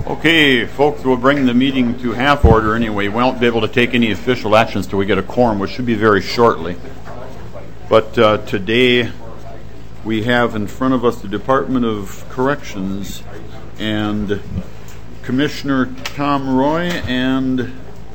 Okay, folks, we'll bring the meeting to half order anyway. We won't be able to take any official actions till we get a quorum, which should be very shortly. But today we have in front of us the Department of Corrections and Commissioner Tom Roy and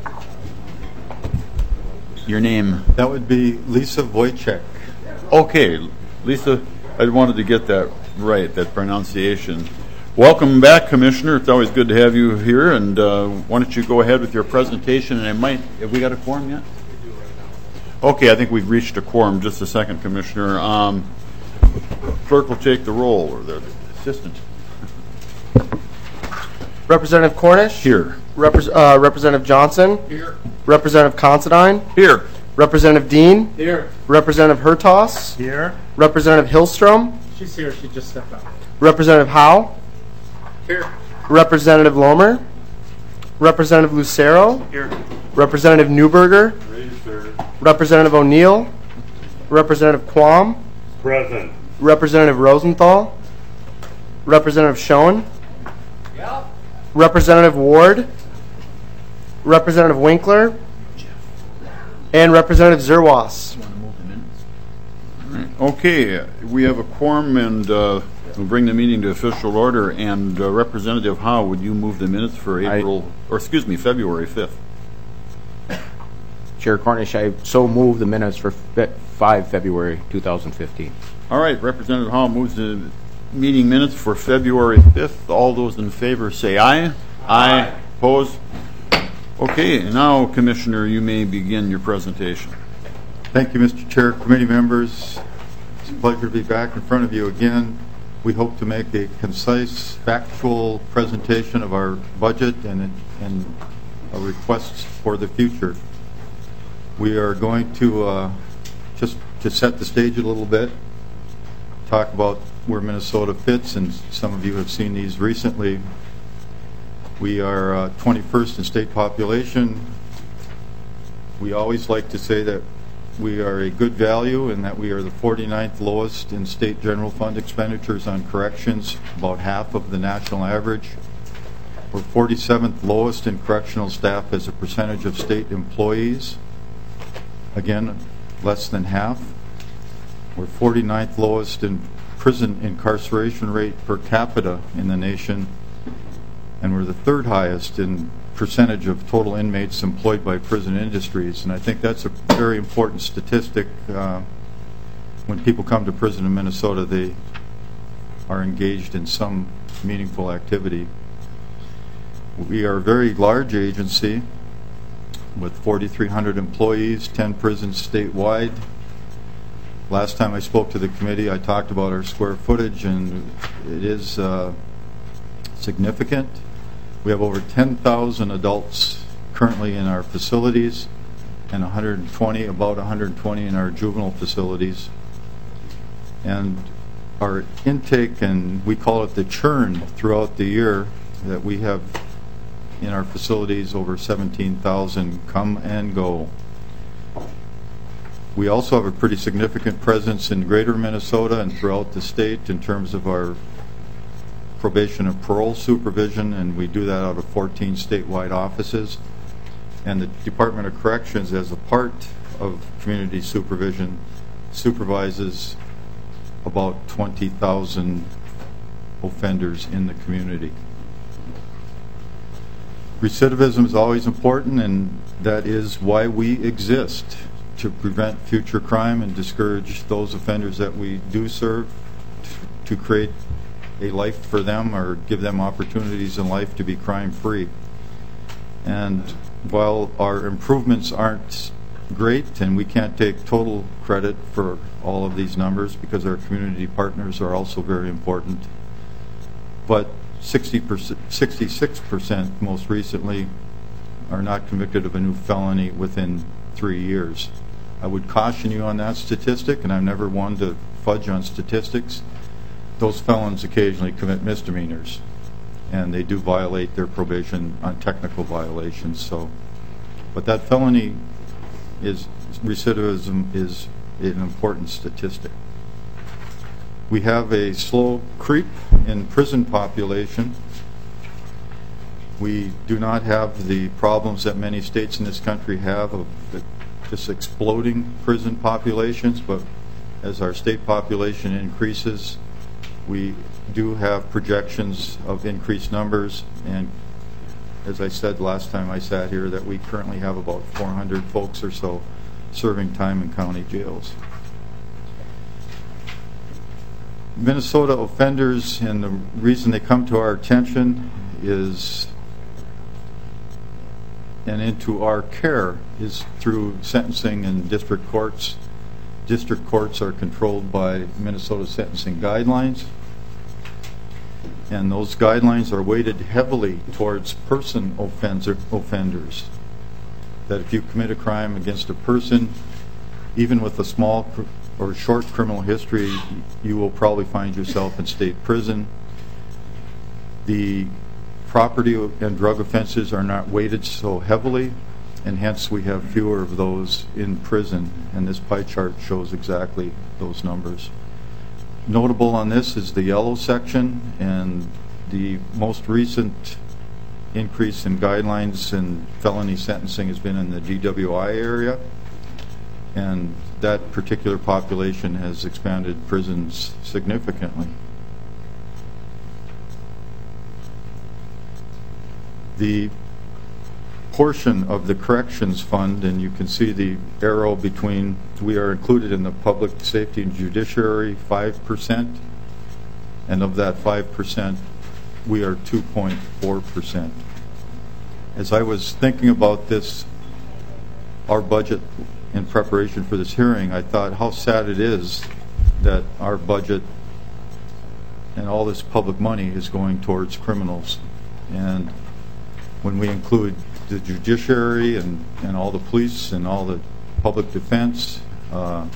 your name. That would be Lisa Wojcik. Okay, Lisa, I wanted to get that right, that pronunciation. Welcome back, Commissioner. It's always good to have you here. And why don't you go ahead with your presentation? And have we got a quorum yet? Okay, I think we've reached a quorum. Just a second, Commissioner. Clerk will take the roll, or the assistant. Representative Cornish? Here. Representative Johnson? Here. Representative Considine? Here. Representative Dean? Here. Representative Hertos? Here. Representative Hillstrom? She's here. She just stepped out. Representative Howe? Here. Representative Lomer? Representative Lucero? Here. Representative Newberger? Ready, sir. Representative O'Neill? Representative Quam? Present. Representative Rosenthal? Representative Schoen? Yep. Representative Ward? Representative Winkler? And Representative Zerwas. Okay, we have a quorum, and we'll bring the meeting to official order. And Representative Howe, would you move the minutes for February 5th? Chair Cornish, I so move the minutes for 5 February 2015. All right, Representative Howe moves the meeting minutes for February 5th. All those in favor say aye. Aye. Opposed? Okay, now, Commissioner, you may begin your presentation. Thank you, Mr. Chair, committee members. It's a pleasure to be back in front of you again. We hope to make a concise, factual presentation of our budget and our requests for the future. We are going to, just to set the stage a little bit, talk about where Minnesota fits, and some of you have seen these recently. We are 21st in state population. We always like to say that we are a good value and that we are the 49th lowest in state general fund expenditures on corrections, about half of the national average. We're 47th lowest in correctional staff as a percentage of state employees. Again, less than half. We're 49th lowest in prison incarceration rate per capita in the nation. And we're the third highest in percentage of total inmates employed by prison industries. And I think that's a very important statistic. When people come to prison in Minnesota, they are engaged in some meaningful activity. We are a very large agency with 4,300 employees, 10 prisons statewide. Last time I spoke to the committee, I talked about our square footage, and it is significant. We have over 10,000 adults currently in our facilities and about 120 in our juvenile facilities. And our intake, and we call it the churn throughout the year, that we have in our facilities over 17,000 come and go. We also have a pretty significant presence in greater Minnesota and throughout the state in terms of our probation and parole supervision, and we do that out of 14 statewide offices. And the Department of Corrections, as a part of community supervision, supervises about 20,000 offenders in the community. Recidivism is always important, and that is why we exist, to prevent future crime and discourage those offenders that we do serve, to create a life for them or give them opportunities in life to be crime-free. And while our improvements aren't great, and we can't take total credit for all of these numbers because our community partners are also very important, but 66% most recently are not convicted of a new felony within 3 years. I would caution you on that statistic, and I'm never one to fudge on statistics. Those felons occasionally commit misdemeanors, and they do violate their probation on technical violations. But that felony recidivism is an important statistic. We have a slow creep in prison population. We do not have the problems that many states in this country have of just exploding prison populations, but as our state population increases, we do have projections of increased numbers, and as I said last time I sat here, that we currently have about 400 folks or so serving time in county jails. Minnesota offenders, and the reason they come to our attention is, and into our care, is through sentencing in district courts. District courts are controlled by Minnesota sentencing guidelines, and those guidelines are weighted heavily towards person offenders. That if you commit a crime against a person, even with a small or short criminal history, you will probably find yourself in state prison. The property and drug offenses are not weighted so heavily, and hence we have fewer of those in prison, and this pie chart shows exactly those numbers. Notable on this is the yellow section, and the most recent increase in guidelines and felony sentencing has been in the DWI area, and that particular population has expanded prisons significantly. The portion of the corrections fund, and you can see the arrow between, we are included in the public safety and judiciary 5%, and of that 5%, we are 2.4%. As I was thinking about this, our budget in preparation for this hearing, I thought how sad it is that our budget and all this public money is going towards criminals. And when we include the judiciary and all the police and all the public defense, I'm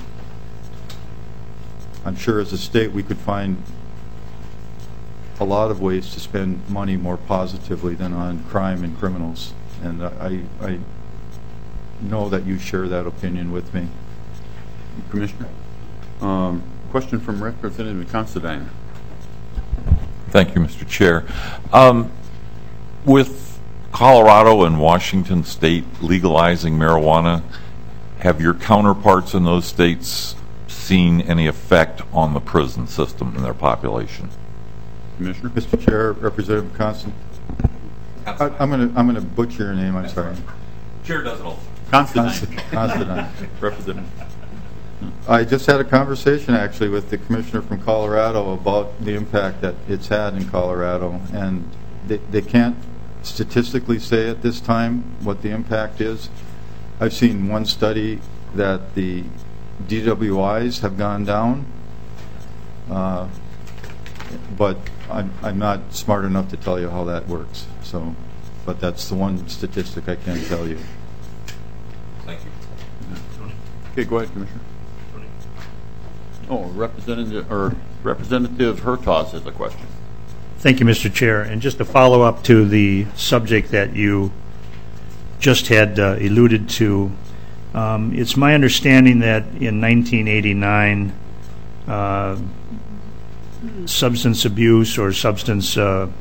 sure as a state we could find a lot of ways to spend money more positively than on crime and criminals. And I know that you share that opinion with me. Commissioner? Question from Representative Considine. Thank you, Mr. Chair. With Colorado and Washington State legalizing marijuana, have your counterparts in those states seen any effect on the prison system and their population? Commissioner? Mr. Chair, Representative Considine. I'm going to butcher your name. I'm sorry. Chair does it all. Considine. Representative. I just had a conversation actually with the commissioner from Colorado about the impact that it's had in Colorado, and they can't statistically say at this time what the impact is. I've seen one study that the DWIs have gone down, but I'm not smart enough to tell you how that works. So, but that's the one statistic I can tell you. Thank you. Okay, go ahead, Commissioner. Oh, Representative Hertaus has a question. Thank you, Mr. Chair. And just to follow up to the subject that you just had alluded to, it's my understanding that in 1989, substance abuse or substance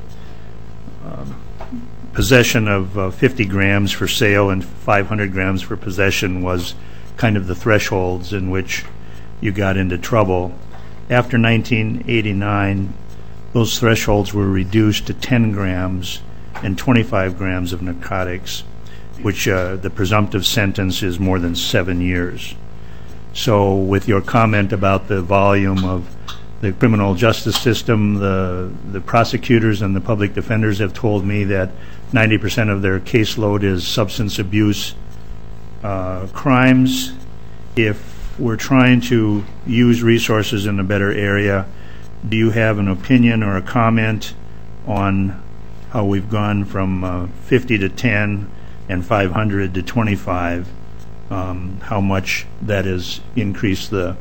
possession of 50 grams for sale and 500 grams for possession was kind of the thresholds in which you got into trouble. After 1989, those thresholds were reduced to 10 grams and 25 grams of narcotics, which the presumptive sentence is more than 7 years. So with your comment about the volume of the criminal justice system, the prosecutors and the public defenders have told me that 90% of their caseload is substance abuse crimes. If we're trying to use resources in a better area, do you have an opinion or a comment on how we've gone from 50 to 10 and 500 to 25? How much that has increased the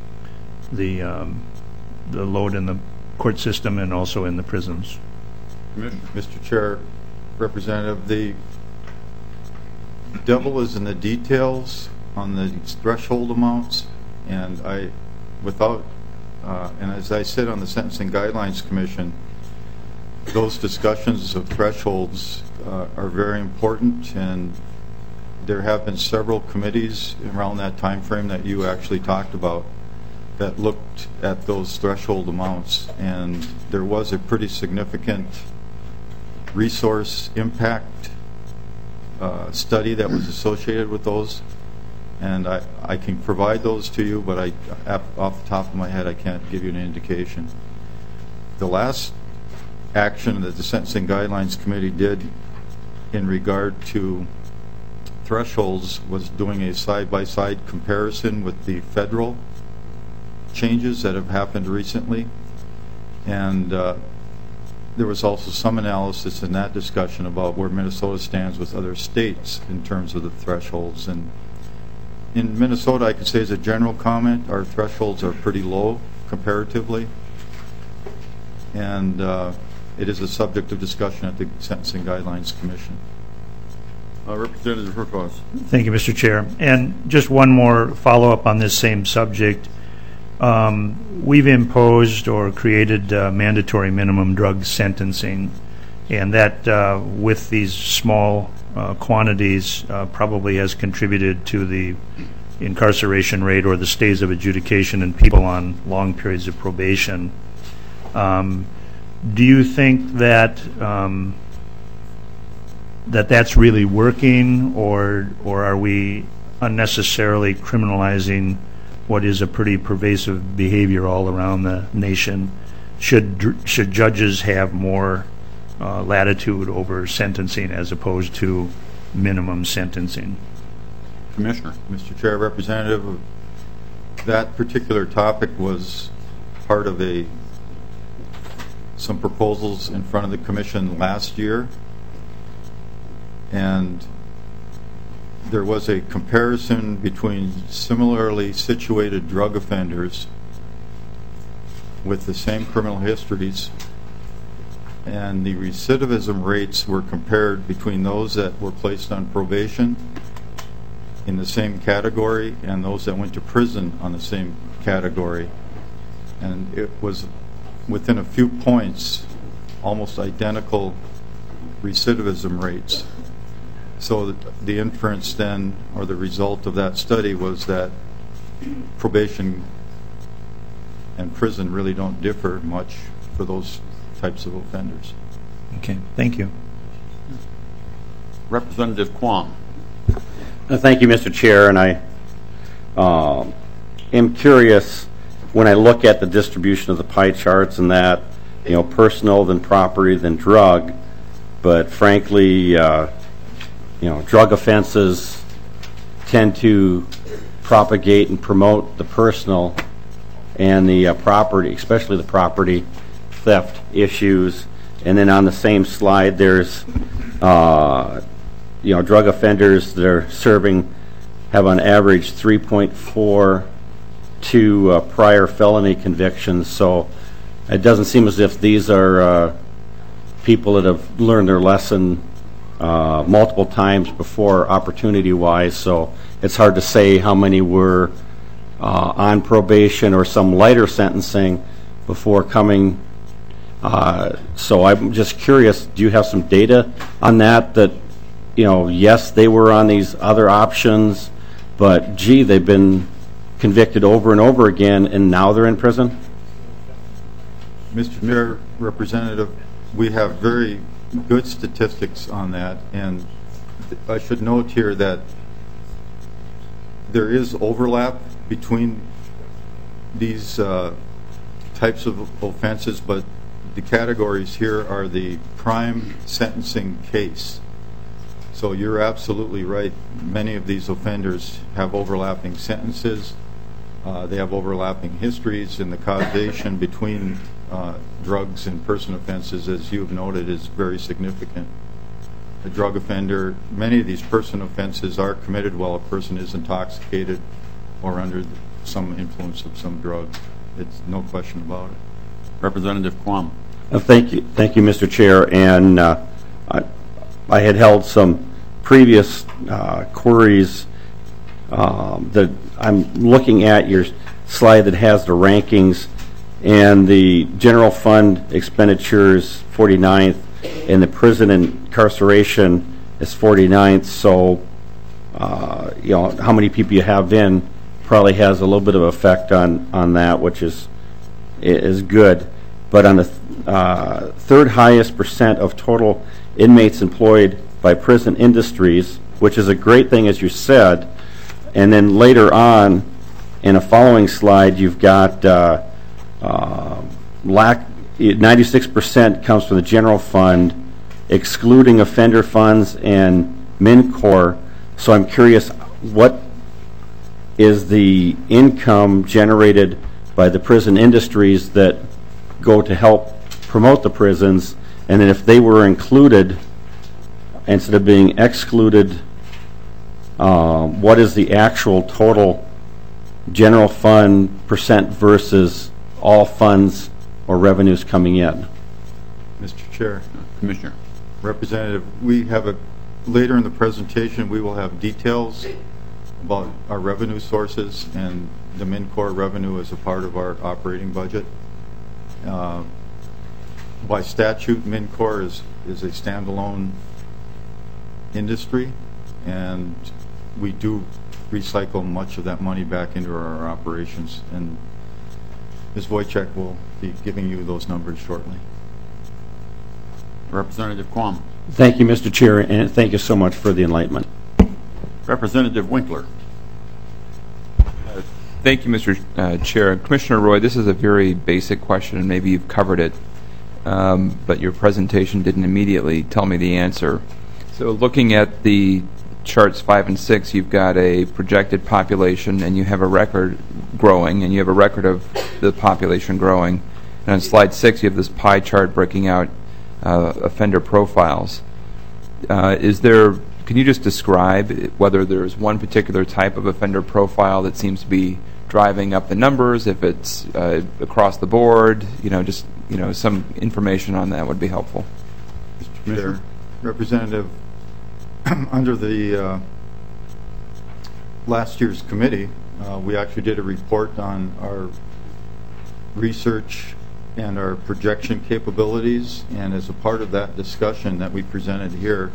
load in the court system and also in the prisons? Mr. Chair, Representative, the devil is in the details on the threshold amounts, and and as I said on the Sentencing Guidelines Commission, those discussions of thresholds are very important, and there have been several committees around that time frame that you actually talked about that looked at those threshold amounts, and there was a pretty significant resource impact study that was associated with those, and I can provide those to you, but off the top of my head I can't give you an indication. The last action that the Sentencing Guidelines Committee did in regard to thresholds was doing a side-by-side comparison with the federal changes that have happened recently, and there was also some analysis in that discussion about where Minnesota stands with other states in terms of the thresholds. And in Minnesota, I could say as a general comment, our thresholds are pretty low comparatively, and it is a subject of discussion at the Sentencing Guidelines Commission. Representative Herkos. Thank you, Mr. Chair. And just one more follow-up on this same subject. We've imposed or created mandatory minimum drug sentencing, and that with these small quantities probably has contributed to the incarceration rate or the stays of adjudication in people on long periods of probation. Do you think that that's really working, or are we unnecessarily criminalizing what is a pretty pervasive behavior all around the nation? Should judges have more latitude over sentencing as opposed to minimum sentencing? Commissioner. Mr. Chair, Representative, that particular topic was part of some proposals in front of the Commission last year, and there was a comparison between similarly situated drug offenders with the same criminal histories, and the recidivism rates were compared between those that were placed on probation in the same category and those that went to prison on the same category. And it was within a few points almost identical recidivism rates. So the inference then, or the result of that study, was that probation and prison really don't differ much for those types of offenders. Okay, thank you. Representative Quam. Thank you, Mr. Chair, and I am curious when I look at the distribution of the pie charts and that, personal, then property, then drug, but frankly, drug offenses tend to propagate and promote the personal and the property, especially the property theft issues. And then on the same slide, there's drug offenders that are serving have on average 3.42 prior felony convictions. So it doesn't seem as if these are people that have learned their lesson multiple times before, opportunity-wise. So it's hard to say how many were on probation or some lighter sentencing before coming. So I'm just curious, do you have some data on that, yes, they were on these other options, but gee, they've been convicted over and over again and now they're in prison? Mr. Chair, Representative, we have very good statistics on that, and I should note here that there is overlap between these types of offenses, but the categories here are the prime sentencing case. So you're absolutely right. Many of these offenders have overlapping sentences. They have overlapping histories, and the causation between drugs and person offenses, as you've noted, is very significant. A drug offender, many of these person offenses are committed while a person is intoxicated or under some influence of some drug. It's no question about it. Representative Quam. Thank you, Mr. Chair. And I had held some previous queries that I'm looking at your slide that has the rankings, and the general fund expenditures 49th, and the prison incarceration is 49th. So, how many people you have in probably has a little bit of effect on that, which is good. But on the third highest percent of total inmates employed by prison industries, which is a great thing, as you said, and then later on in a following slide, you've got 96% comes from the general fund, excluding offender funds and MinCor. So I'm curious, what is the income generated by the prison industries that go to help promote the prisons, and then if they were included instead of being excluded, what is the actual total general fund percent versus all funds or revenues coming in? Mr. Chair, Commissioner. Representative, later in the presentation, we will have details about our revenue sources and the MinCor revenue as a part of our operating budget. By statute, MinCor is a standalone industry, and we do recycle much of that money back into our operations. And Ms. Wojcik will be giving you those numbers shortly. Representative Quam. Thank you, Mr. Chair, and thank you so much for the enlightenment. Representative Winkler. Thank you, Mr. Chair. Commissioner Roy, this is a very basic question, and maybe you've covered it, but your presentation didn't immediately tell me the answer. So looking at the charts 5 and 6, you've got a projected population, and you have a record growing, and you have a record of the population growing. And on slide 6, you have this pie chart breaking out offender profiles. Can you just describe whether there's one particular type of offender profile that seems to be driving up the numbers, if it's across the board, some information on that would be helpful. Mr. Chair, Representative, under the last year's committee, we actually did a report on our research and our projection capabilities, and as a part of that discussion that we presented here,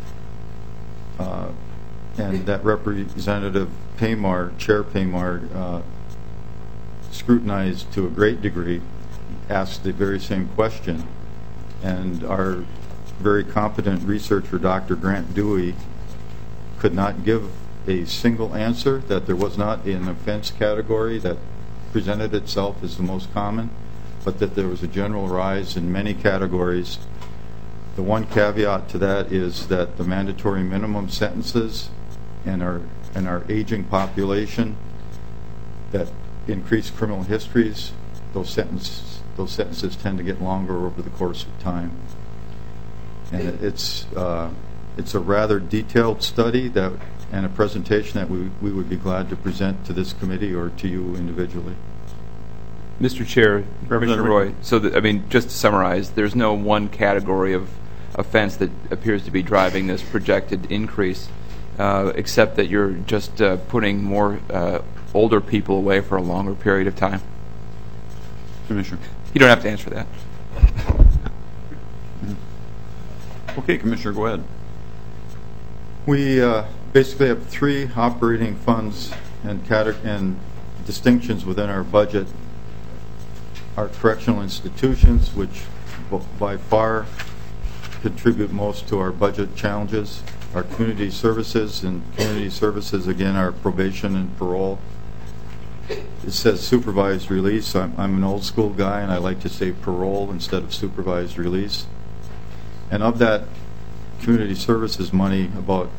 and that Representative Paymar, Chair Paymar, scrutinized to a great degree, asked the very same question, and our very competent researcher, Dr. Grant Dewey, could not give a single answer, that there was not an offense category that presented itself as the most common, but that there was a general rise in many categories. The one caveat to that is that the mandatory minimum sentences and our aging population that increase criminal histories, those sentences tend to get longer over the course of time. And it's a rather detailed study and a presentation that we would be glad to present to this committee or to you individually. Mr. Chair, Commissioner Roy, just to summarize, there's no one category of offense that appears to be driving this projected increase, except that you're just putting more older people away for a longer period of time. Commissioner. You don't have to answer that. Okay, Commissioner, go ahead. We basically have 3 operating funds and distinctions within our budget. Our correctional institutions, which by far contribute most to our budget challenges. Our community services, again, our probation and parole. It says supervised release. I'm an old school guy, and I like to say parole instead of supervised release. And of that community services money, about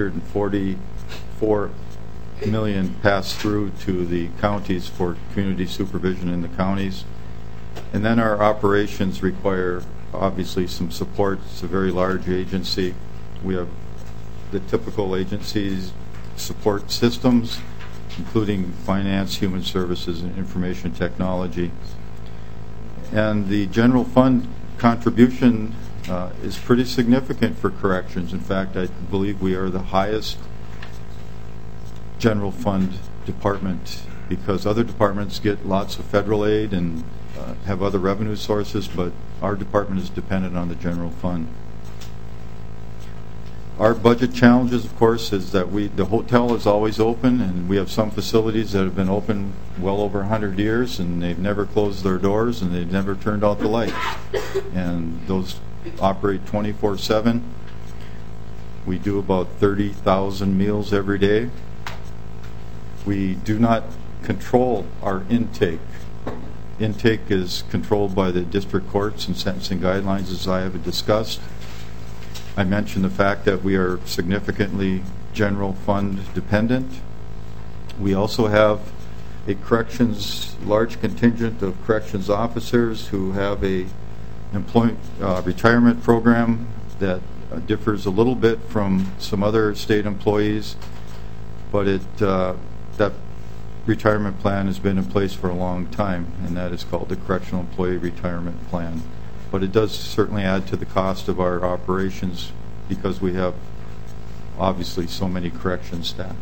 $144 million passed through to the counties for community supervision in the counties. And then our operations require, obviously, some support. It's a very large agency. We have the typical agencies support systems, including finance, human services, and information technology. And the general fund contribution is pretty significant for corrections. In fact, I believe we are the highest general fund department, because other departments get lots of federal aid and have other revenue sources, but our department is dependent on the general fund. Our budget challenges, of course, is that the hotel is always open, and we have some facilities that have been open well over 100 years, and they've never closed their doors, and they've never turned out the lights. And those operate 24/7. We do about 30,000 meals every day. We do not control our intake. Intake is controlled by the district courts and sentencing guidelines, as I have discussed. I mentioned the fact that we are significantly general fund dependent. We also have a large contingent of corrections officers who have a retirement program that differs a little bit from some other state employees, but that retirement plan has been in place for a long time, and that is called the Correctional Employee Retirement Plan. But it does certainly add to the cost of our operations because we have obviously so many corrections staff.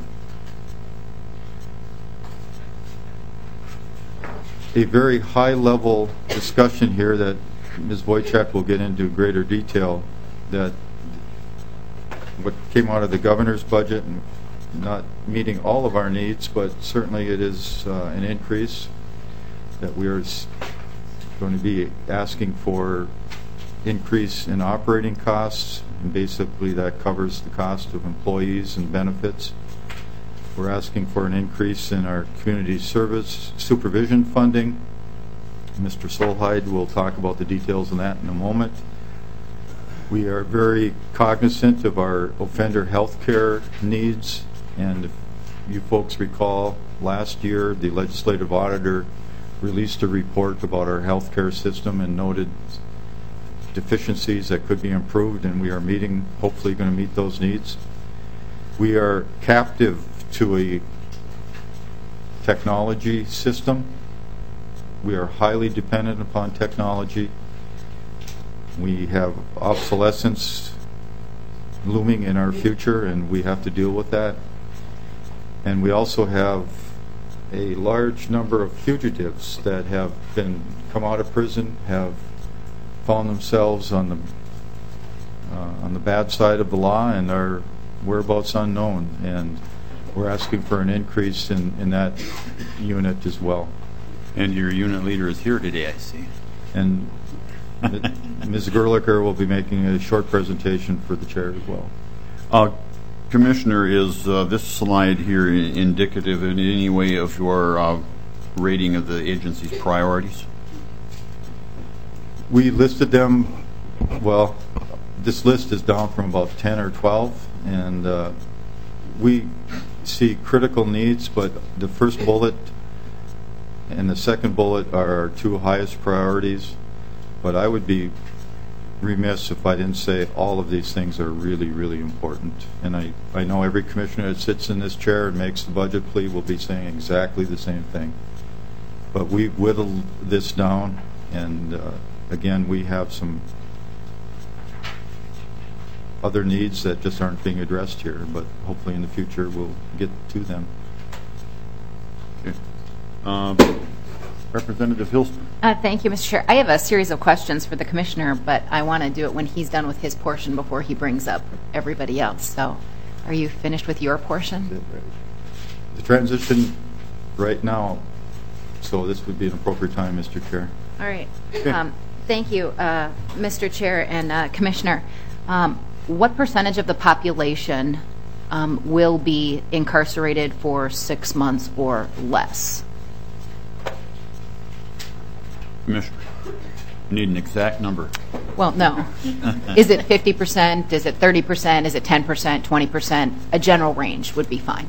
A very high-level discussion here that Ms. Wojcik will get into greater detail, that what came out of the governor's budget, and not meeting all of our needs, but certainly it is an increase that we are going to be asking for increase in operating costs, and basically that covers the cost of employees and benefits. We're asking for an increase in our community service supervision funding. Mr. Solheid will talk about the details of that in a moment. We are very cognizant of our offender health care needs, and if you folks recall, last year the legislative auditor released a report about our health care system and noted deficiencies that could be improved, and we are hopefully going to meet those needs. We are captive to a technology system. We are highly dependent upon technology. We have obsolescence looming in our future, and we have to deal with that. And we also have a large number of fugitives that have come out of prison, have found themselves on the bad side of the law, and are whereabouts unknown. And we're asking for an increase in that unit as well. And your unit leader is here today, I see. And Ms. Gerlicher will be making a short presentation for the chair as well. Commissioner, is this slide here indicative in any way of your rating of the agency's priorities? We listed them, well, this list is down from about 10 or 12, and we see critical needs, but the first bullet and the second bullet are our two highest priorities. But I would be remiss if I didn't say all of these things are really, really important. And I know every commissioner that sits in this chair and makes the budget plea will be saying exactly the same thing. But we've whittled this down, and again, we have some other needs that just aren't being addressed here, but hopefully in the future we'll get to them. Okay. Representative Hilston. Thank you, Mr. Chair. I have a series of questions for the commissioner, but I want to do it when he's done with his portion before he brings up everybody else. So are you finished with your portion? The transition right now, so this would be an appropriate time, Mr. Chair. All right. Thank you, Mr. Chair and Commissioner. What percentage of the population will be incarcerated for 6 months or less? Commissioner, need an exact number. Well, no. Is it 50%? Is it 30%? Is it 10%? 20%? A general range would be fine.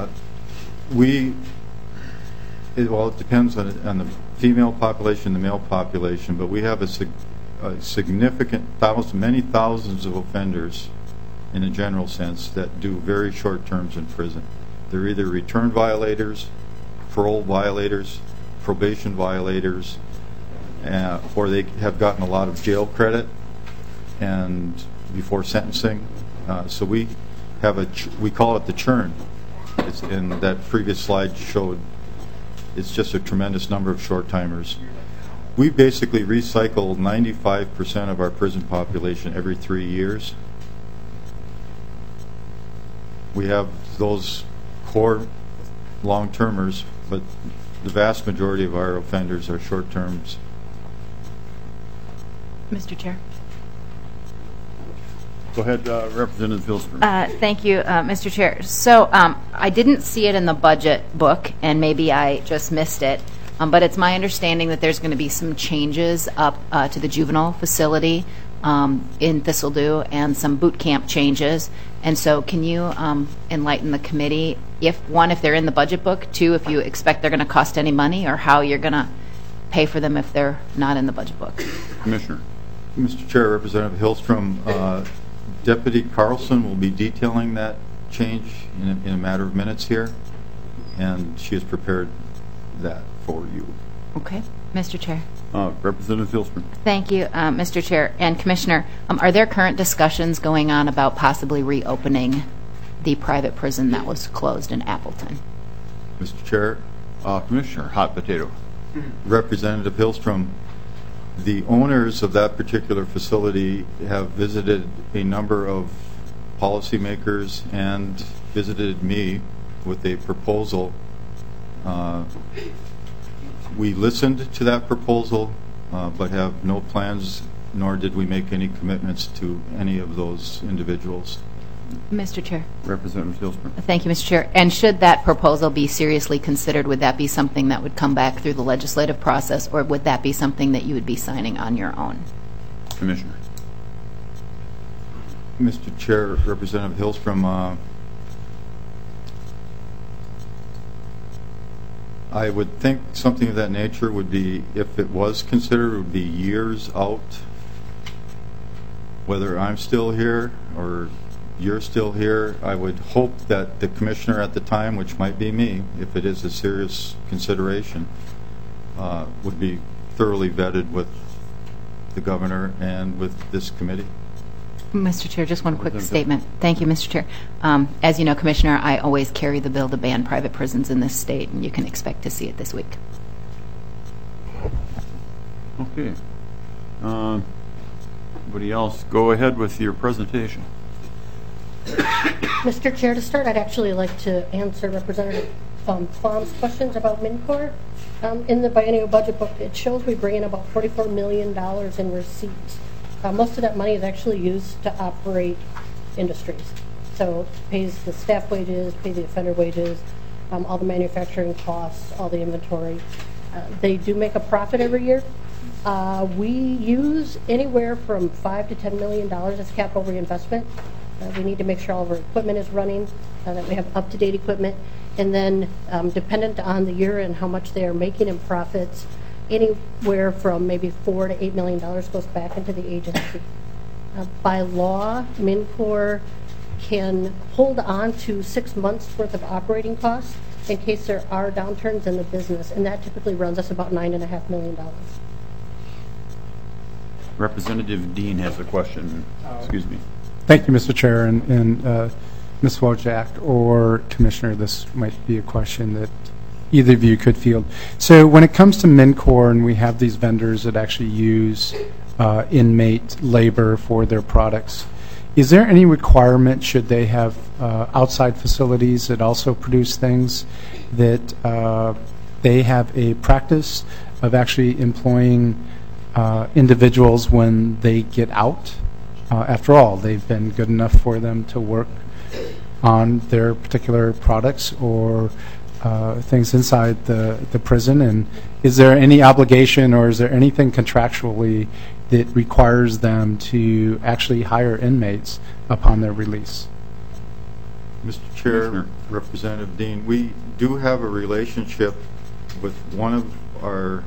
It depends on the female population, the male population, but we have a significant many thousands of offenders in a general sense that do very short terms in prison. They're either return violators, parole violators, probation violators, or they have gotten a lot of jail credit and before sentencing. So we have we call it the churn. And that previous slide showed it's just a tremendous number of short timers. We basically recycle 95% of our prison population every 3 years. We have those core long-termers, but the vast majority of our offenders are short-terms. Mr. Chair. Go ahead, Representative Hillstrom. Thank you, Mr. Chair. So I didn't see it in the budget book, and maybe I just missed it, but it's my understanding that there's going to be some changes up to the juvenile facility in Thistledew and some boot camp changes. And so can you enlighten the committee, if they're in the budget book, two, if you expect they're going to cost any money, or how you're going to pay for them if they're not in the budget book? Commissioner. Mr. Chair, Representative Hillstrom, Deputy Carlson will be detailing that change in a matter of minutes here, and she has prepared that for you. Okay. Mr. Chair. Representative Hillstrom. Thank you, Mr. Chair. And Commissioner, are there current discussions going on about possibly reopening the private prison that was closed in Appleton? Mr. Chair. Commissioner, hot potato. Representative Hillstrom, the owners of that particular facility have visited a number of policymakers and visited me with a proposal. We listened to that proposal, but have no plans, nor did we make any commitments to any of those individuals. Mr. Chair. Representative Hillstrom. Thank you, Mr. Chair. And should that proposal be seriously considered, would that be something that would come back through the legislative process, or would that be something that you would be signing on your own? Commissioner. Mr. Chair, Representative Hillstrom, I would think something of that nature would be, if it was considered, would be years out, whether I'm still here or you're still here. I would hope that the commissioner at the time, which might be me, if it is a serious consideration, would be thoroughly vetted with the governor and with this committee. Mr. Chair, just one quick statement. Thank you, Mr. Chair. As you know, Commissioner, I always carry the bill to ban private prisons in this state, and you can expect to see it this week. Okay. Anybody else? Go ahead with your presentation. Mr. Chair, to start, I'd actually like to answer Representative Flom's questions about MNCOR. In the biennial budget book, it shows we bring in about $44 million in receipts. Most of that money is actually used to operate industries. So it pays the staff wages, pays the offender wages, all the manufacturing costs, all the inventory. They do make a profit every year. We use anywhere from $5 to $10 million as capital reinvestment. We need to make sure all of our equipment is running, that we have up-to-date equipment, and then dependent on the year and how much they are making in profits, anywhere from maybe $4 to $8 million goes back into the agency. By law, MNCOR can hold on to 6 months worth of operating costs in case there are downturns in the business, and that typically runs us about $9.5 million. Representative Dean has a question. Excuse me. Thank you, Mr. Chair, and Ms. Wojak or Commissioner, this might be a question that either of you could field. So when it comes to MNCOR and we have these vendors that actually use inmate labor for their products, is there any requirement, should they have outside facilities that also produce things, that they have a practice of actually employing individuals when they get out? After all, they've been good enough for them to work on their particular products or things inside the prison. And is there any obligation or is there anything contractually that requires them to actually hire inmates upon their release? Mr. Chair, Representative Dean, we do have a relationship with one of our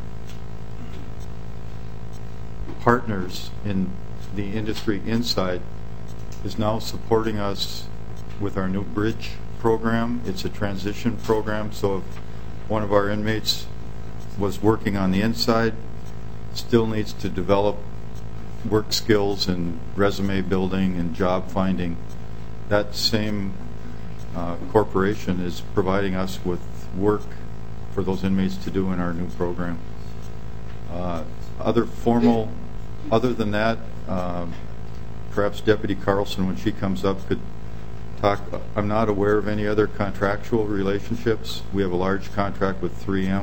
partners in the industry inside is now supporting us with our new bridge program. It's a transition program, so if one of our inmates was working on the inside, still needs to develop work skills and resume building and job finding, that same corporation is providing us with work for those inmates to do in our new program. other than that, perhaps Deputy Carlson, when she comes up, could talk. I'm not aware of any other contractual relationships. We have a large contract with 3M,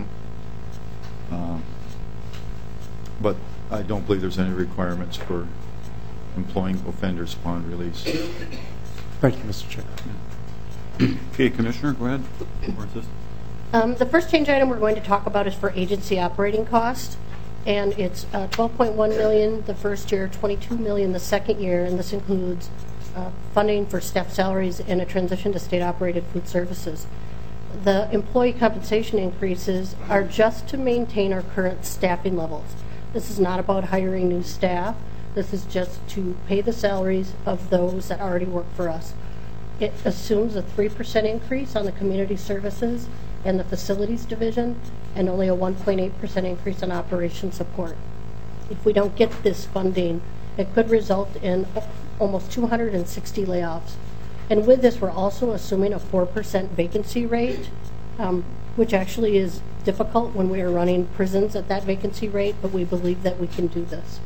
but I don't believe there's any requirements for employing offenders upon release. Thank you, Mr. Chair. Okay, Commissioner, go ahead. Where's this? The first change item we're going to talk about is for agency operating cost, and it's $12.1 million the first year, $22 million the second year, and this includes funding for staff salaries and a transition to state-operated food services. The employee compensation increases are just to maintain our current staffing levels. This is not about hiring new staff. This is just to pay the salaries of those that already work for us. It assumes a 3% increase on the community services and the facilities division, and only a 1.8% increase on operation support. If we don't get this funding, it could result in almost 260 layoffs. And with this, we're also assuming a 4% vacancy rate, which actually is difficult when we are running prisons at that vacancy rate, but we believe that we can do this.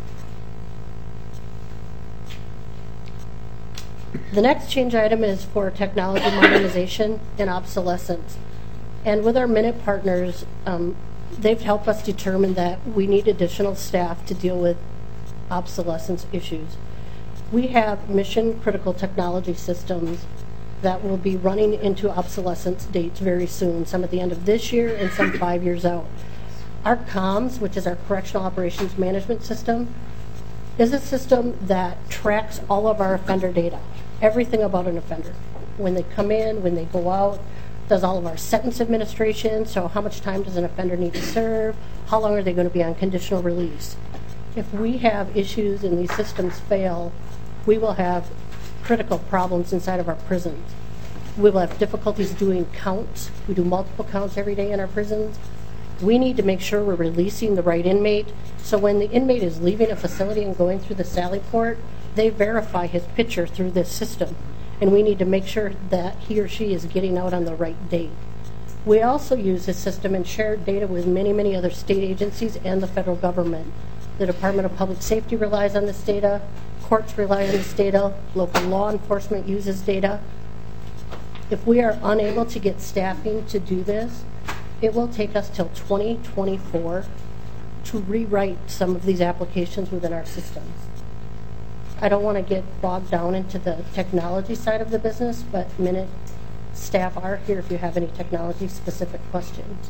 The next change item is for technology modernization and obsolescence. And with our Minute partners, they've helped us determine that we need additional staff to deal with obsolescence issues. We have mission-critical technology systems that will be running into obsolescence dates very soon, some at the end of this year and some 5 years out. Our COMS, which is our Correctional Operations Management System, is a system that tracks all of our offender data, everything about an offender. When they come in, when they go out, does all of our sentence administration, so how much time does an offender need to serve, how long are they going to be on conditional release. If we have issues and these systems fail, we will have critical problems inside of our prisons. We will have difficulties doing counts. We do multiple counts every day in our prisons. We need to make sure we're releasing the right inmate, so when the inmate is leaving a facility and going through the Sally Port, they verify his picture through this system, and we need to make sure that he or she is getting out on the right date. We also use this system and share data with many, many other state agencies and the federal government. The Department of Public Safety relies on this data, courts rely on this data, local law enforcement uses data. If we are unable to get staffing to do this, it will take us till 2024 to rewrite some of these applications within our systems. I don't want to get bogged down into the technology side of the business, but Minute staff are here if you have any technology-specific questions.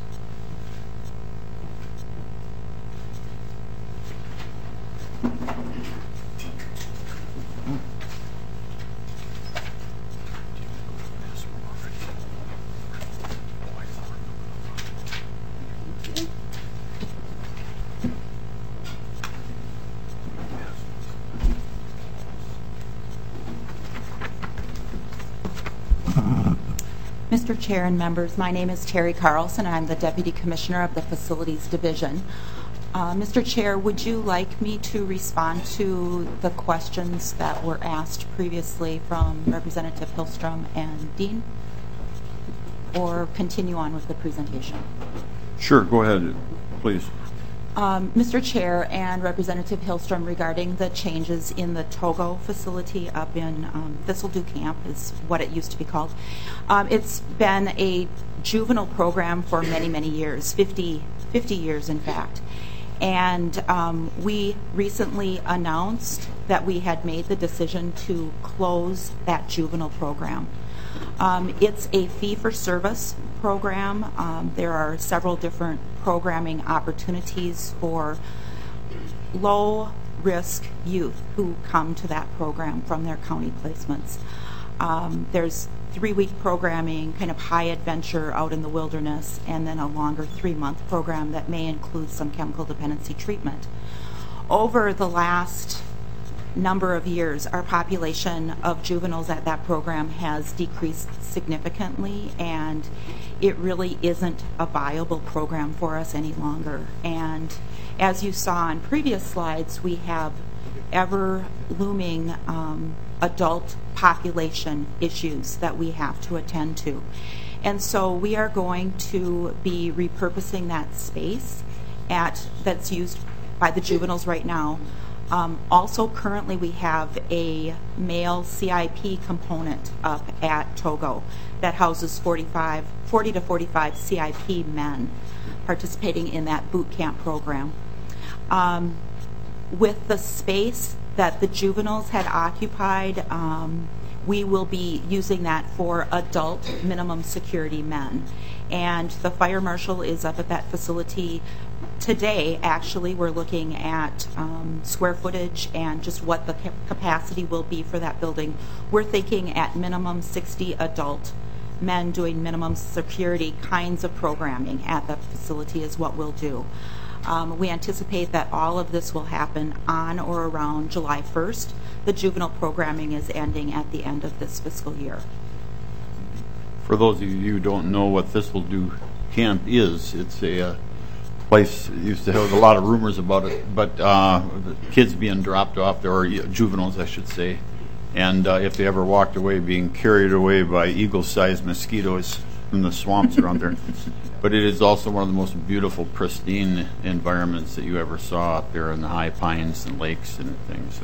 Mr. Chair and members, my name is Terry Carlson. I'm the Deputy Commissioner of the Facilities Division. Mr. Chair, would you like me to respond to the questions that were asked previously from Representative Hillstrom and Dean, or continue on with the presentation? Sure, go ahead, please. Mr. Chair and Representative Hillstrom, regarding the changes in the Togo facility up in Thistledew Camp is what it used to be called. It's been a juvenile program for many, many years, 50 years in fact. And we recently announced that we had made the decision to close that juvenile program. It's a fee-for-service program. There are several different programming opportunities for low-risk youth who come to that program from their county placements. There's 3-week programming, kind of high adventure out in the wilderness, and then a longer 3-month program that may include some chemical dependency treatment. Over the last number of years, our population of juveniles at that program has decreased significantly, and it really isn't a viable program for us any longer. And as you saw on previous slides, we have ever looming adult population issues that we have to attend to. And so we are going to be repurposing that space that's used by the juveniles right now. Also, currently we have a male CIP component up at Togo that houses 40 to 45 CIP men participating in that boot camp program. With the space that the juveniles had occupied, we will be using that for adult minimum security men. And the fire marshal is up at that facility today. Actually, we're looking at square footage and just what the capacity will be for that building. We're thinking at minimum 60 adult men doing minimum security kinds of programming at the facility is what we'll do. We anticipate that all of this will happen on or around July 1st. The juvenile programming is ending at the end of this fiscal year. For those of you who don't know what Thistle Dew Camp is, it's a place that used to have a lot of rumors about it, but kids being dropped off there, or juveniles, I should say, and if they ever walked away, being carried away by eagle-sized mosquitoes from the swamps around there. But it is also one of the most beautiful, pristine environments that you ever saw up there in the high pines and lakes and things.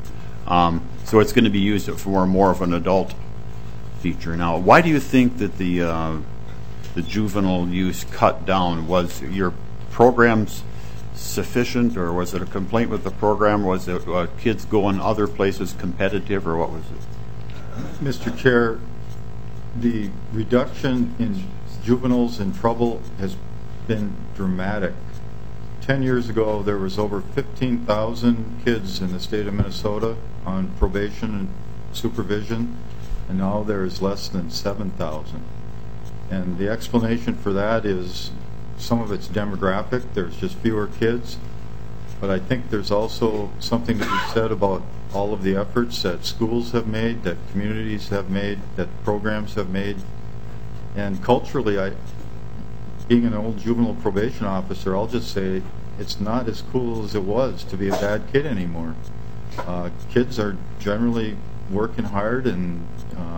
So it's going to be used for more of an adult feature. Now, why do you think that the juvenile use cut down? Was your programs sufficient, or was it a complaint with the program? Was it kids going other places competitive, or what was it? Mr. Chair, the reduction in juveniles in trouble has been dramatic. 10 years ago, there was over 15,000 kids in the state of Minnesota on probation and supervision, and now there is less than 7,000. And the explanation for that is some of it's demographic. There's just fewer kids. But I think there's also something to be said about all of the efforts that schools have made, that communities have made, that programs have made. And culturally, being an old juvenile probation officer, I'll just say it's not as cool as it was to be a bad kid anymore. Kids are generally working hard, and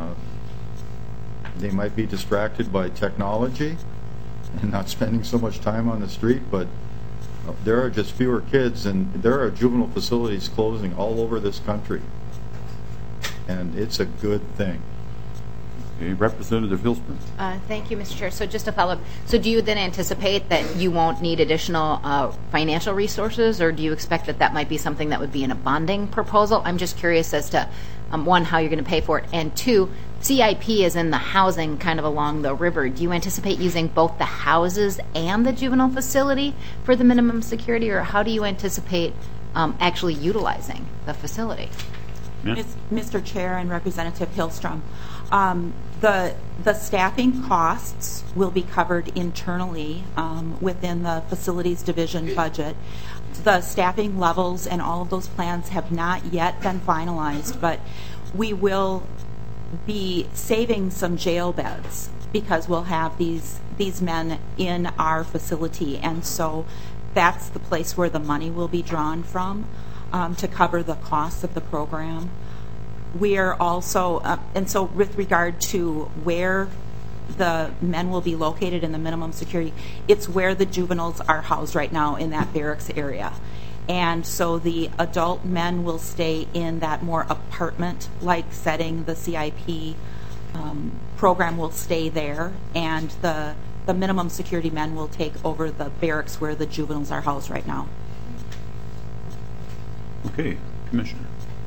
they might be distracted by technology and not spending so much time on the street, but there are just fewer kids, and there are juvenile facilities closing all over this country, and it's a good thing. Okay, Representative Hilsman. Thank you, Mr. Chair. So just to follow up, so do you then anticipate that you won't need additional financial resources, or do you expect that that might be something that would be in a bonding proposal? I'm just curious as to, one, how you're going to pay for it, and two, CIP is in the housing kind of along the river. Do you anticipate using both the houses and the juvenile facility for the minimum security, or how do you anticipate actually utilizing the facility? Yeah. Mr. Chair and Representative Hillstrom, the staffing costs will be covered internally within the facilities division budget. The staffing levels and all of those plans have not yet been finalized, but we will be saving some jail beds because we'll have these men in our facility, and so that's the place where the money will be drawn from to cover the costs of the program. We are also, and so with regard to where the men will be located in the minimum security, it's where the juveniles are housed right now in that barracks area. And so the adult men will stay in that more apartment-like setting. The CIP program will stay there, and the minimum security men will take over the barracks where the juveniles are housed right now. Okay, Commissioner.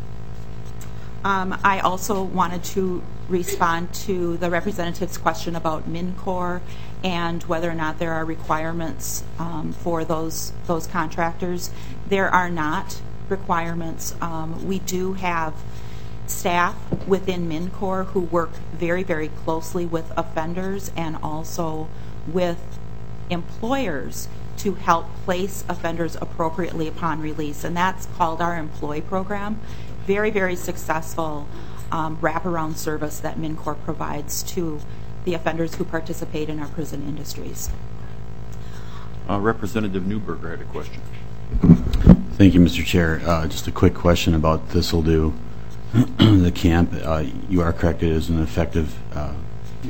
I also wanted to respond to the representative's question about MNCOR and whether or not there are requirements for those contractors. There are not requirements. We do have staff within MNCOR who work very, very closely with offenders and also with employers to help place offenders appropriately upon release, and that's called our Employ Program. Very, very successful wraparound service that MNCOR provides to the offenders who participate in our prison industries. Representative Newberger had a question. Thank you, Mr. Chair. Just a quick question about Thistle Dew, the camp. You are correct; it is an effective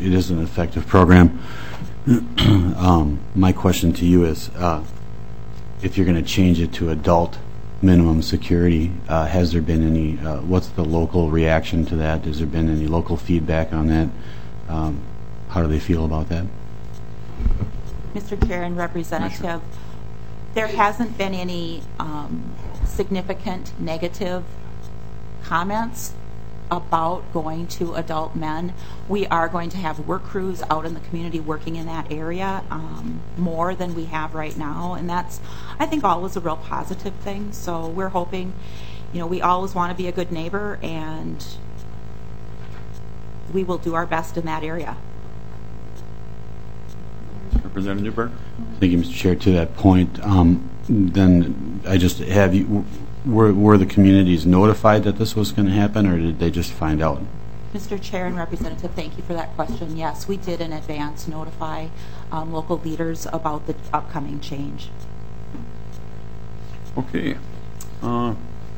program. My question to you is, if you're going to change it to adult minimum security, has there been any, what's the local reaction to that? Has there been any local feedback on that? How do they feel about that? Mr. Chair and Representative, there hasn't been any significant negative comments about going to adult men. We are going to have work crews out in the community working in that area more than we have right now, and that's, I think, always a real positive thing. So we're hoping, we always want to be a good neighbor, and we will do our best in that area. Representative Newberg? Thank you, Mr. Chair. To that point, then I just have you, were the communities notified that this was going to happen, or did they just find out? Mr. Chair and Representative, thank you for that question. Yes, we did in advance notify local leaders about the upcoming change. Okay. Commissioner,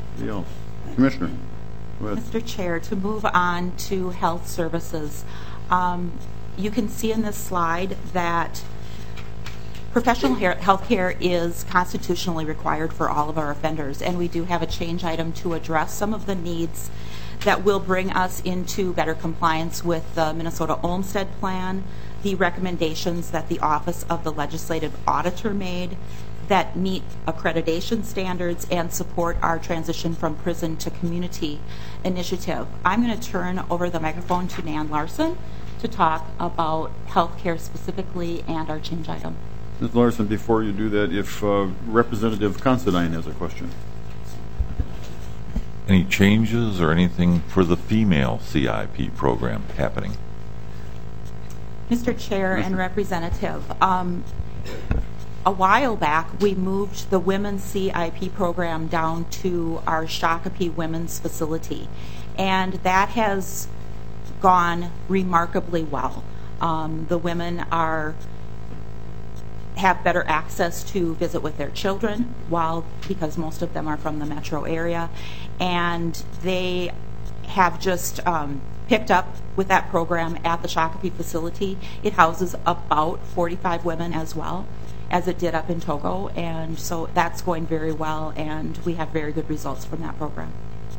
go ahead. Mr. Chair, to move on to health services, you can see in this slide that professional health care is constitutionally required for all of our offenders, and we do have a change item to address some of the needs that will bring us into better compliance with the Minnesota Olmstead Plan, the recommendations that the Office of the Legislative Auditor made that meet accreditation standards and support our transition from prison to community initiative. I'm going to turn over the microphone to Nan Larson to talk about health care specifically and our change item. Ms. Larson, before you do that, if Representative Considine has a question. Any changes or anything for the female CIP program happening? Mr. Chair and Representative, a while back we moved the women's CIP program down to our Shakopee Women's Facility, and that has gone remarkably well. The women have better access to visit with their children, because most of them are from the metro area, and they have just picked up with that program at the Shakopee facility. It houses about 45 women as well as it did up in Togo, and so that's going very well, and we have very good results from that program.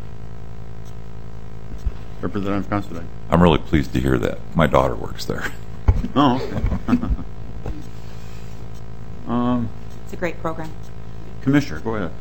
Representative Considine. I'm really pleased to hear that. My daughter works there. Oh, okay. It's a great program. Commissioner, go ahead.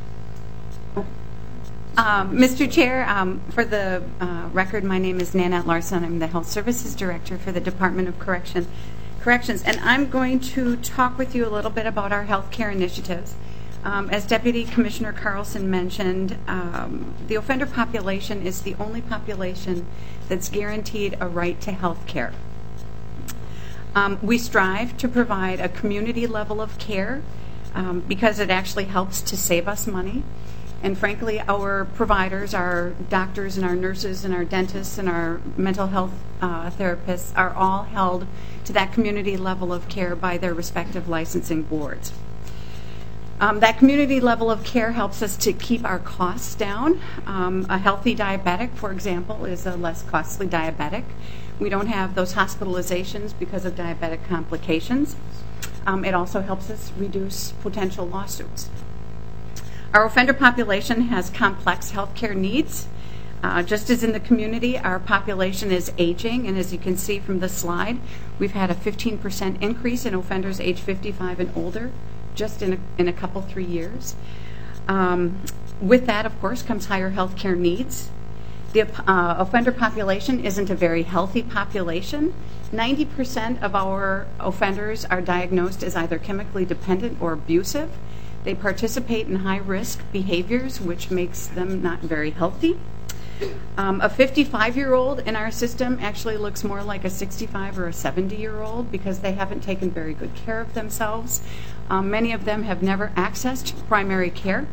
Mr. Chair, for the record, my name is Nanette Larson. I'm the Health Services Director for the Department of Corrections, and I'm going to talk with you a little bit about our health care initiatives. As Deputy Commissioner Carlson mentioned, the offender population is the only population that's guaranteed a right to health care. We strive to provide a community level of care because it actually helps to save us money. And frankly, our providers, our doctors and our nurses and our dentists and our mental health therapists are all held to that community level of care by their respective licensing boards. That community level of care helps us to keep our costs down. A healthy diabetic, for example, is a less costly diabetic. We don't have those hospitalizations because of diabetic complications. It also helps us reduce potential lawsuits. Our offender population has complex health care needs. Just as in the community, our population is aging, and as you can see from the slide, we've had a 15% increase in offenders age 55 and older just in a couple, 3 years. With that, of course, comes higher health care needs. The offender population isn't a very healthy population. 90% of our offenders are diagnosed as either chemically dependent or abusive. They participate in high-risk behaviors, which makes them not very healthy. A 55-year-old in our system actually looks more like a 65 or a 70-year-old because they haven't taken very good care of themselves. Many of them have never accessed primary care.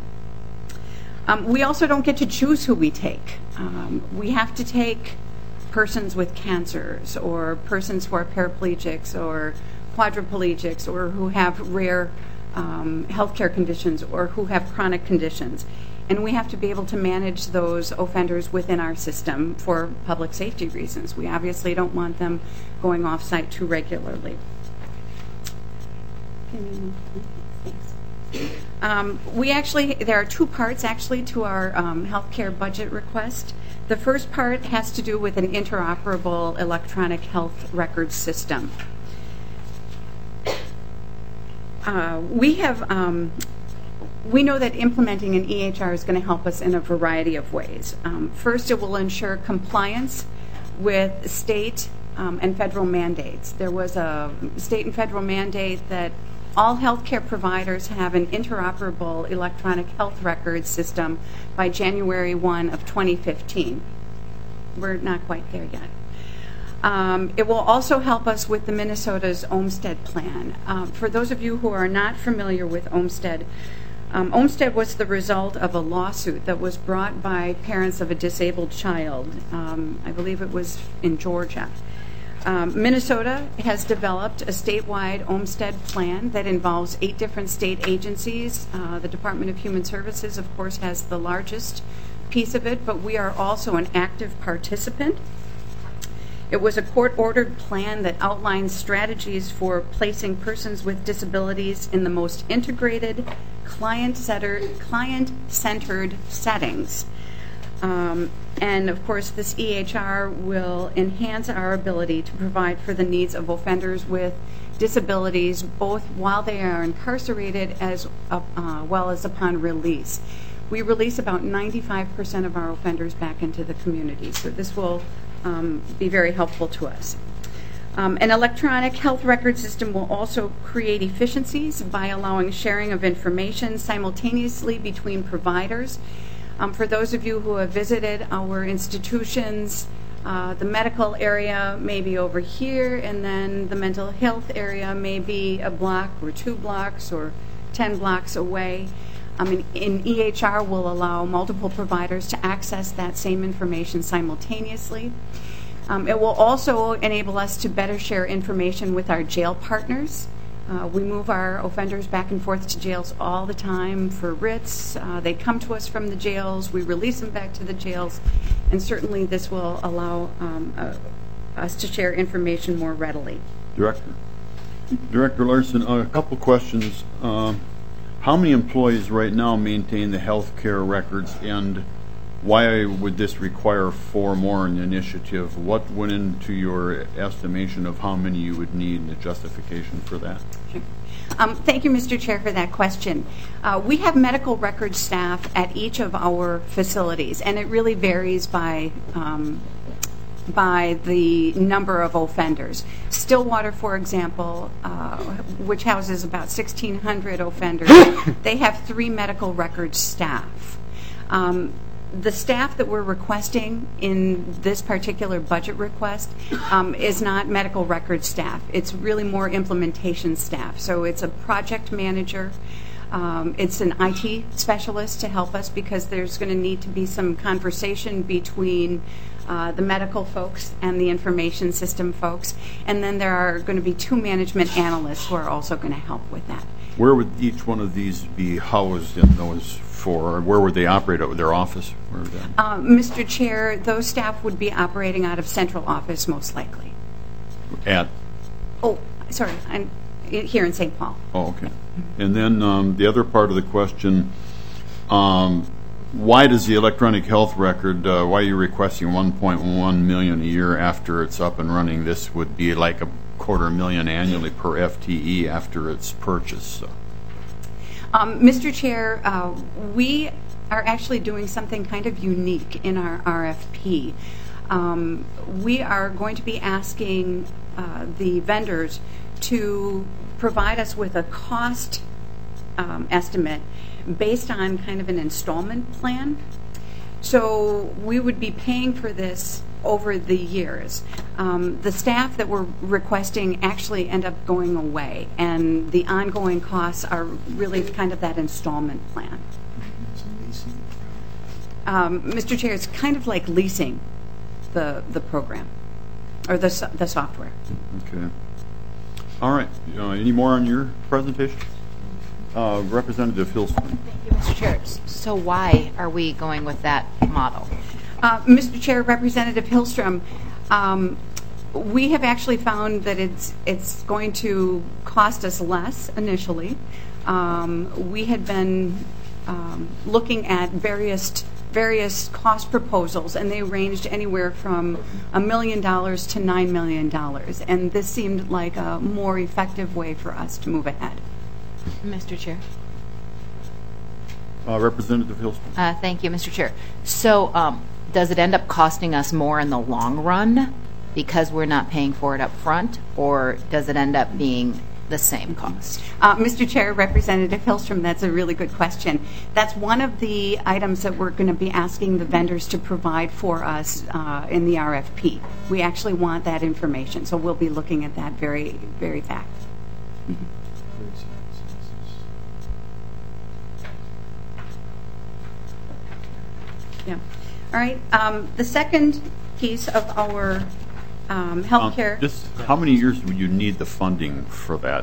We also don't get to choose who we take. We have to take persons with cancers or persons who are paraplegics or quadriplegics or who have rare healthcare conditions or who have chronic conditions. And we have to be able to manage those offenders within our system for public safety reasons. We obviously don't want them going off-site too regularly. There are two parts actually to our healthcare budget request. The first part has to do with an interoperable electronic health record system. We know that implementing an EHR is going to help us in a variety of ways. First, it will ensure compliance with state and federal mandates. There was a state and federal mandate that all healthcare providers have an interoperable electronic health record system by January 1 of 2015. We're not quite there yet. It will also help us with the Minnesota's Olmstead plan. For those of you who are not familiar with Olmstead, Olmstead was the result of a lawsuit that was brought by parents of a disabled child. I believe it was in Georgia. Minnesota has developed a statewide Olmstead plan that involves 8 different state agencies. The Department of Human Services, of course, has the largest piece of it, but we are also an active participant. It was a court-ordered plan that outlines strategies for placing persons with disabilities in the most integrated, client-centered settings. And, of course, this EHR will enhance our ability to provide for the needs of offenders with disabilities, both while they are incarcerated as well as upon release. We release about 95% of our offenders back into the community, so this will be very helpful to us. An electronic health record system will also create efficiencies by allowing sharing of information simultaneously between providers. For those of you who have visited our institutions, the medical area may be over here, and then the mental health area may be a block or 2 blocks or 10 blocks away. In EHR will allow multiple providers to access that same information simultaneously. It will also enable us to better share information with our jail partners. We move our offenders back and forth to jails all the time for writs. They come to us from the jails. We release them back to the jails. And certainly this will allow us to share information more readily. Director Larson, a couple questions. How many employees right now maintain the health care records, and why would this require 4 more in the initiative? What went into your estimation of how many you would need and the justification for that? Thank you, Mr. Chair, for that question. We have medical record staff at each of our facilities, and it really varies by the number of offenders. Stillwater, for example, which houses about 1,600 offenders, they have 3 medical record staff. The staff that we're requesting in this particular budget request is not medical record staff. It's really more implementation staff. So it's a project manager. It's an IT specialist to help us because there's going to need to be some conversation between the medical folks and the information system folks. And then there are going to be 2 management analysts who are also going to help with that. Where would each one of these be housed in those 4? Where would they operate out of their office? Mr. Chair, those staff would be operating out of central office most likely. I'm here in St. Paul. Oh, okay. And then the other part of the question, why does the electronic health record, why are you requesting $1.1 million a year after it's up and running? This would be like $250,000 annually per FTE after it's purchased. So. Mr. Chair, we are actually doing something kind of unique in our RFP. We are going to be asking the vendors to provide us with a cost estimate based on kind of an installment plan. So we would be paying for this over the years. The staff that we're requesting actually end up going away, and the ongoing costs are really kind of that installment plan. Mr. Chair, it's kind of like leasing the program or the software. Okay. All right. Any more on your presentation? Representative Hillstrom. Thank you, Mr. Chair. So why are we going with that model? Mr. Chair, Representative Hillstrom, we have actually found that it's going to cost us less initially. we had been looking at various cost proposals, and they ranged anywhere from $1 million to $9 million. And this seemed like a more effective way for us to move ahead. Mr. Chair. Representative Hilstrom. Thank you, Mr. Chair. So does it end up costing us more in the long run because we're not paying for it up front, or does it end up being the same cost? Mr. Chair, Representative Hilstrom, that's a really good question. That's one of the items that we're going to be asking the vendors to provide for us in the RFP. We actually want that information, so we'll be looking at that very, very fact. Mm-hmm. Yeah. All right. The second piece of our healthcare. How many years would you need the funding for that?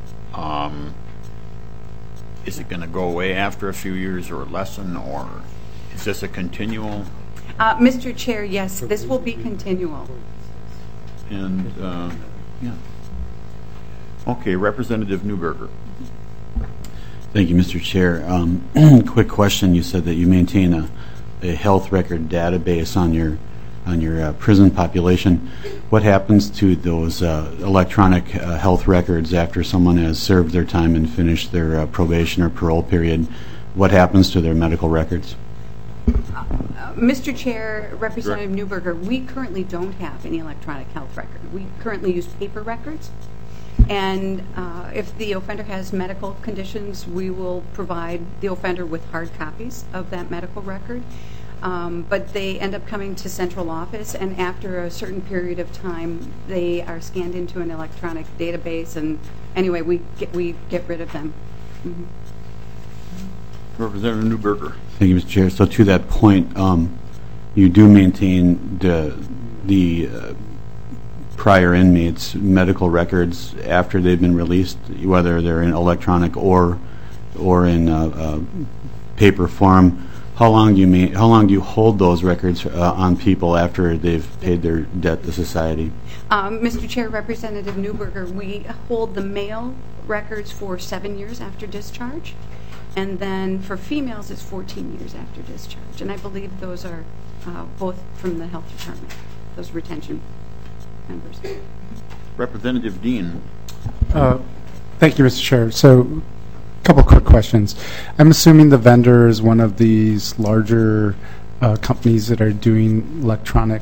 Is it going to go away after a few years or lessen, or is this a continual? Mr. Chair, yes, this will be continual. And, yeah. Okay, Representative Newberger. Thank you, Mr. Chair. Quick question. You said that you maintain a health record database on your prison population. What happens to those electronic health records after someone has served their time and finished their probation or parole period? What happens to their medical records? Mr. Chair, Representative Newberger, we currently don't have any electronic health record. We currently use paper records. And if the offender has medical conditions, we will provide the offender with hard copies of that medical record. But they end up coming to central office, and after a certain period of time, they are scanned into an electronic database, and anyway, we get rid of them. Mm-hmm. Representative Newberger. Thank you, Mr. Chair. So to that point, you do maintain the prior inmates' medical records after they've been released, whether they're in electronic or in paper form. How long do you hold those records on people after they've paid their debt to society? Mr. Chair, Representative Newberger, we hold the male records for 7 years after discharge, and then for females it's 14 years after discharge. And I believe those are both from the health department, those retention members. Representative Dean. Thank you, Mr. Chair. So, a couple quick questions. I'm assuming the vendor is one of these larger companies that are doing electronic,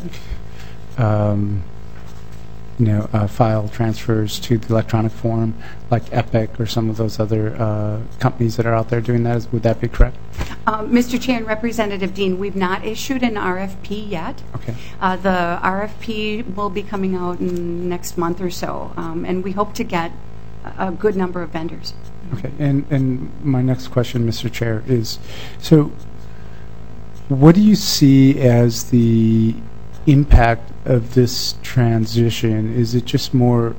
file transfers to the electronic form, like Epic or some of those other companies that are out there doing that. Would that be correct? Mr. Chair and Representative Dean, we've not issued an RFP yet. Okay. The RFP will be coming out in next month or so, and we hope to get a good number of vendors. Okay, and my next question, Mr. Chair, is, so what do you see as the impact of this transition? Is it just more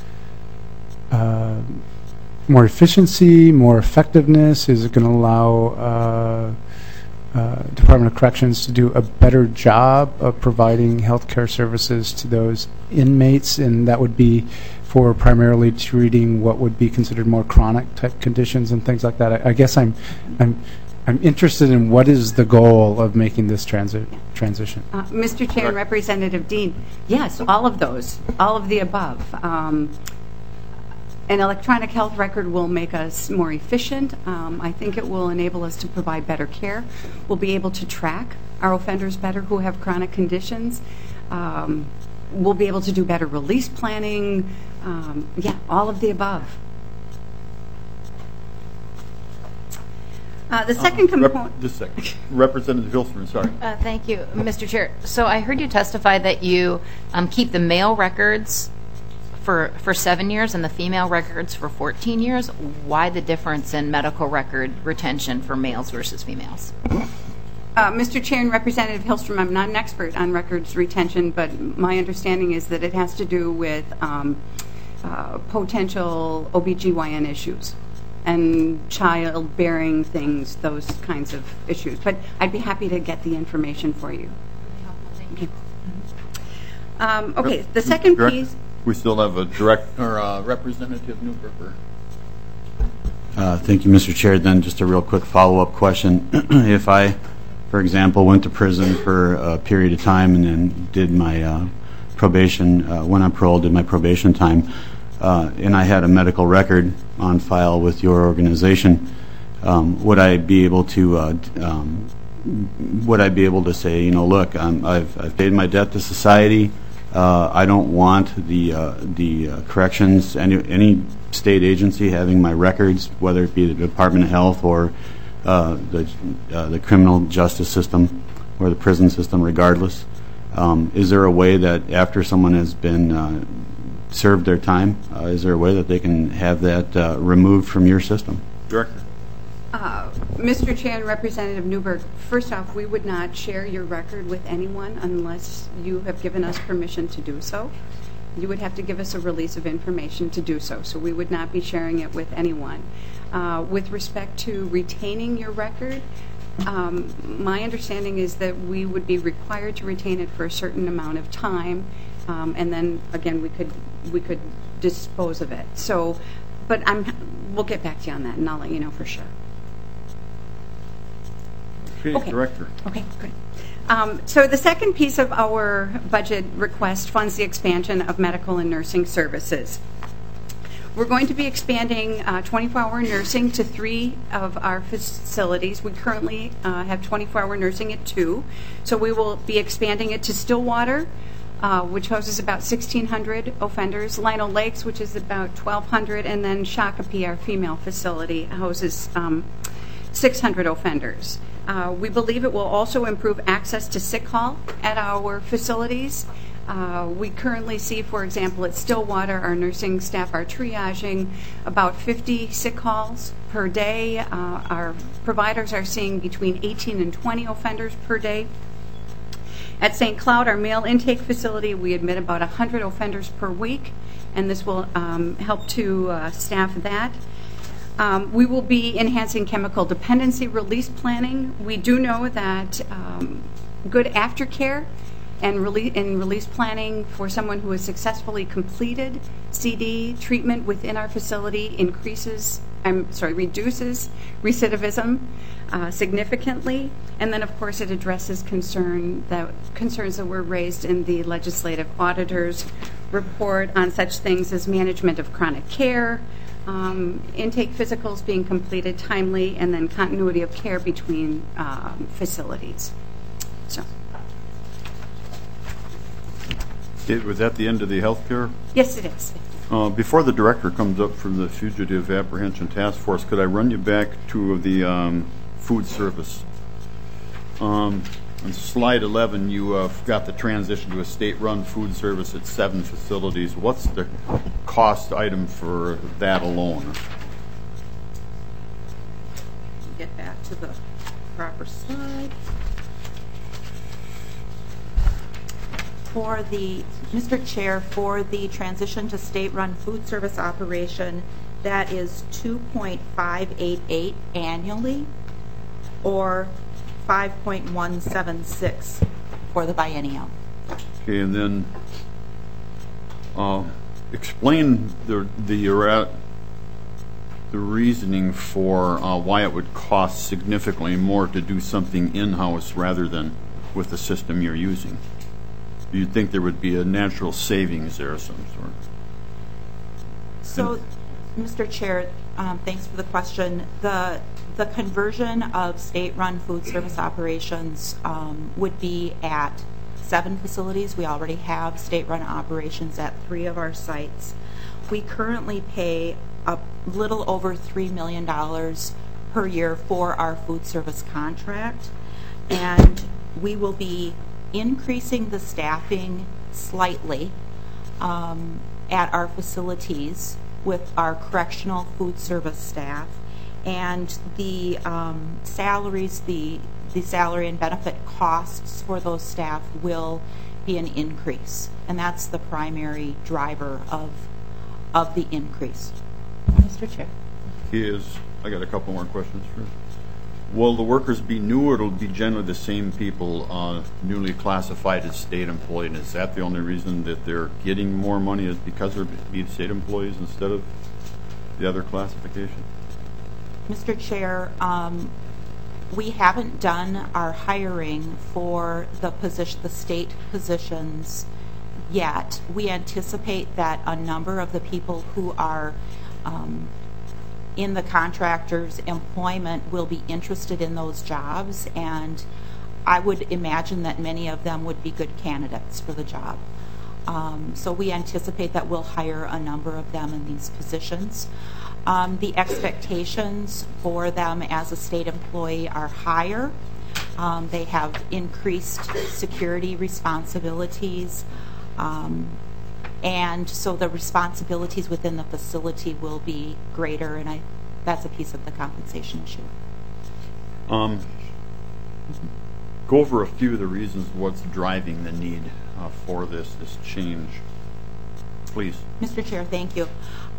efficiency, more effectiveness? Is it going to allow Department of Corrections to do a better job of providing health care services to those inmates, and that would be for primarily treating what would be considered more chronic type conditions and things like that? I guess I'm interested in what is the goal of making this transition. Mr. Chair and Representative Dean, yes, all of those, all of the above. An electronic health record will make us more efficient. I think it will enable us to provide better care. We'll be able to track our offenders better who have chronic conditions. We'll be able to do better release planning. All of the above. The second component. Just a second. Representative Hilstrom, sorry. Thank you, Mr. Chair. So I heard you testify that you keep the male records for 7 years and the female records for 14 years. Why the difference in medical record retention for males versus females? Mr. Chair and Representative Hilstrom, I'm not an expert on records retention, but my understanding is that it has to do with potential OBGYN issues and childbearing things, those kinds of issues. But I'd be happy to get the information for you. Thank you. Okay, the second piece. We still have a Representative Newberger. Thank you, Mr. Chair. Then just a real quick follow-up question. If I, for example, went to prison for a period of time and then did my probation, went on parole, did my probation time, and I had a medical record on file with your organization, would I be able to say, look, I've paid my debt to society. I don't want the corrections, any state agency having my records, whether it be the Department of Health or the criminal justice system or the prison system, regardless. Is there a way that after someone has been served their time, is there a way that they can have that removed from your system? Director. Mr. Chair and Representative Newberg, first off, we would not share your record with anyone unless you have given us permission to do so. You would have to give us a release of information to do so, so we would not be sharing it with anyone. With respect to retaining your record, my understanding is that we would be required to retain it for a certain amount of time, and then again we could dispose of it. So, but we'll get back to you on that, and I'll let you know for sure. Okay. Director. Okay, good. So the second piece of our budget request funds the expansion of medical and nursing services. We're going to be expanding 24-hour nursing to 3 of our facilities. We currently have 24-hour nursing at 2, so we will be expanding it to Stillwater, which houses about 1,600 offenders, Lino Lakes, which is about 1,200, and then Shakopee, our female facility, houses 600 offenders. We believe it will also improve access to sick hall at our facilities. We currently see, for example, at Stillwater, our nursing staff are triaging about 50 sick halls per day. Our providers are seeing between 18 and 20 offenders per day. At St. Cloud, our male intake facility, we admit about 100 offenders per week, and this will help to staff that. We will be enhancing chemical dependency release planning. We do know that good aftercare and release planning for someone who has successfully completed CD treatment within our facility reduces recidivism significantly. And then, of course, it addresses concerns that were raised in the legislative auditor's report on such things as management of chronic care, intake physicals being completed timely, and then continuity of care between facilities. So. Was that the end of the health care? Yes, it is. Before the director comes up from the Fugitive Apprehension Task Force, could I run you back to the food service? On slide 11, you got the transition to a state-run food service at 7 facilities. What's the cost item for that alone? Get back to the proper slide. For the, Mr. Chair, for the transition to state-run food service operation, that is 2.588 annually, or 5.176 for the biennial. Okay, and then explain the reasoning for why it would cost significantly more to do something in-house rather than with the system you're using. You'd think there would be a natural savings there of some sort. So, Mr. Chair, thanks for the question. The conversion of state-run food service operations would be at 7 facilities. We already have state-run operations at 3 of our sites. We currently pay a little over $3 million per year for our food service contract, and we will be increasing the staffing slightly at our facilities with our correctional food service staff, and the salaries, the salary and benefit costs for those staff will be an increase, and that's the primary driver of the increase. Mr. Chair. I got a couple more questions first. Will the workers be new, or it'll be generally the same people newly classified as state employed? And is that the only reason that they're getting more money is because they're being state employees instead of the other classification? Mr. Chair, we haven't done our hiring for the state positions yet. We anticipate that a number of the people who are in the contractor's employment will be interested in those jobs, and I would imagine that many of them would be good candidates for the job. So we anticipate that we'll hire a number of them in these positions. The expectations for them as a state employee are higher. They have increased security responsibilities, and so the responsibilities within the facility will be greater, and that's a piece of the compensation issue. Go over a few of the reasons what's driving the need for this change, please. Mr. Chair, thank you.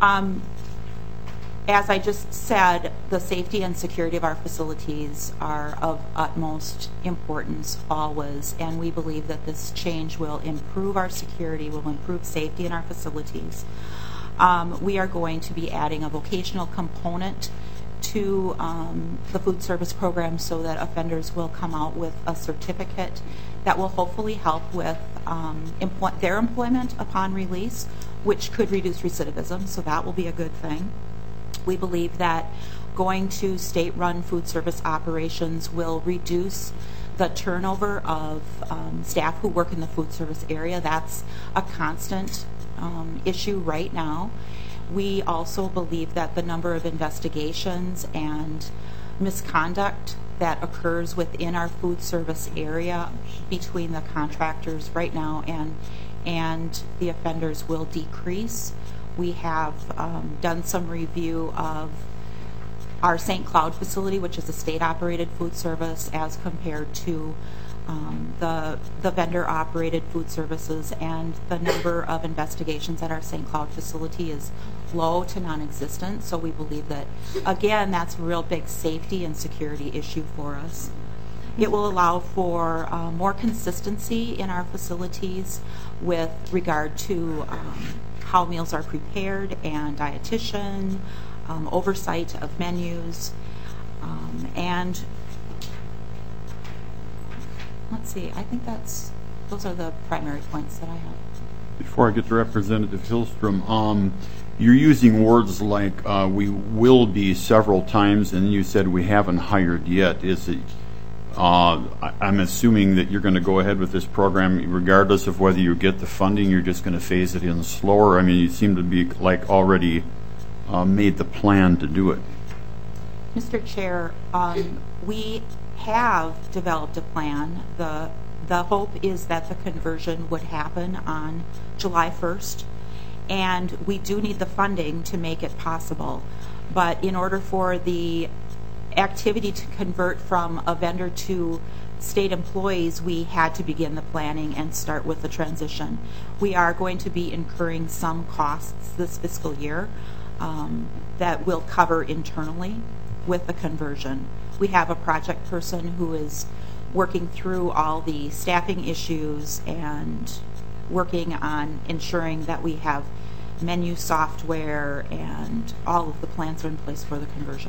As I just said, the safety and security of our facilities are of utmost importance always, and we believe that this change will improve our security, will improve safety in our facilities. We are going to be adding a vocational component to the food service program so that offenders will come out with a certificate that will hopefully help with their employment upon release, which could reduce recidivism, so that will be a good thing. We believe that going to state-run food service operations will reduce the turnover of staff who work in the food service area. That's a constant issue right now. We also believe that the number of investigations and misconduct that occurs within our food service area between the contractors right now and the offenders will decrease. We have done some review of our St. Cloud facility, which is a state-operated food service, as compared to the vendor-operated food services, and the number of investigations at our St. Cloud facility is low to non-existent. So we believe that, again, that's a real big safety and security issue for us. It will allow for more consistency in our facilities with regard to how meals are prepared and dietitian, oversight of menus, and let's see, I think those are the primary points that I have. Before I get to Representative Hillstrom, you're using words like we will be several times, and you said we haven't hired yet. Is it? I'm assuming that you're going to go ahead with this program regardless of whether you get the funding. You're just going to phase it in slower. I mean, you seem to be like already made the plan to do it. Mr. Chair, we have developed a plan. The hope is that the conversion would happen on July 1st, and we do need the funding to make it possible. But in order for the activity to convert from a vendor to state employees, we had to begin the planning and start with the transition. We are going to be incurring some costs this fiscal year that we'll cover internally with the conversion. We have a project person who is working through all the staffing issues and working on ensuring that we have menu software and all of the plans are in place for the conversion.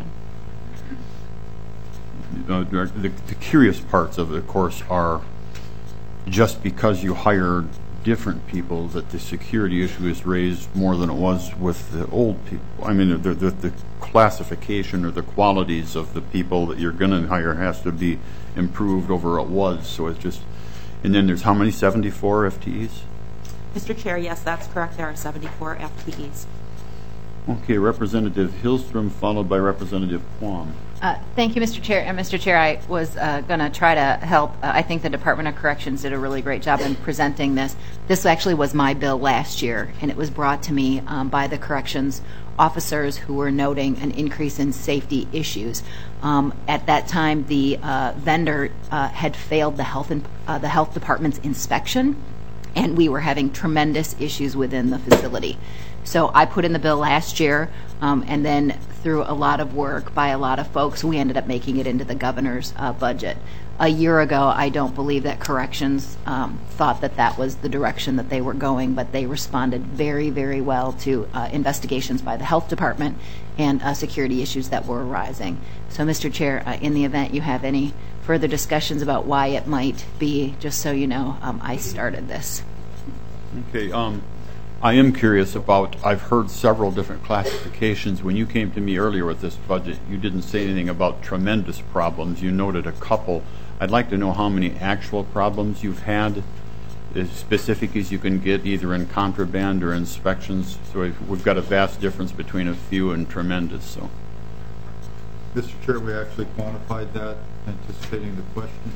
The curious parts of it, of course, are just because you hire different people that the security issue is raised more than it was with the old people. I mean, the classification or the qualities of the people that you're going to hire has to be improved over what it was. So it's just, and then there's how many, 74 FTEs? Mr. Chair, yes, that's correct. There are 74 FTEs. Okay, Representative Hillstrom, followed by Representative Quam. Thank you, Mr. Chair. And Mr. Chair, I was going to try to help. I think the Department of Corrections did a really great job in presenting this. This actually was my bill last year, and it was brought to me by the corrections officers who were noting an increase in safety issues. At that time, the vendor had failed the health department's inspection, and we were having tremendous issues within the facility. So I put in the bill last year, and then through a lot of work by a lot of folks, we ended up making it into the governor's budget. a year ago, I don't believe that corrections thought that that was the direction that they were going, but they responded very, very well to investigations by the health department and security issues that were arising. So, Mr. Chair, in the event you have any further discussions about why it might be, just so you know, I started this. Okay. I am curious about, I've heard several different classifications. When you came to me earlier with this budget, you didn't say anything about tremendous problems. You noted a couple. I'd like to know how many actual problems you've had, as specific as you can get, either in contraband or inspections. So we've got a vast difference between a few and tremendous. So, Mr. Chair, we actually quantified that, anticipating the question.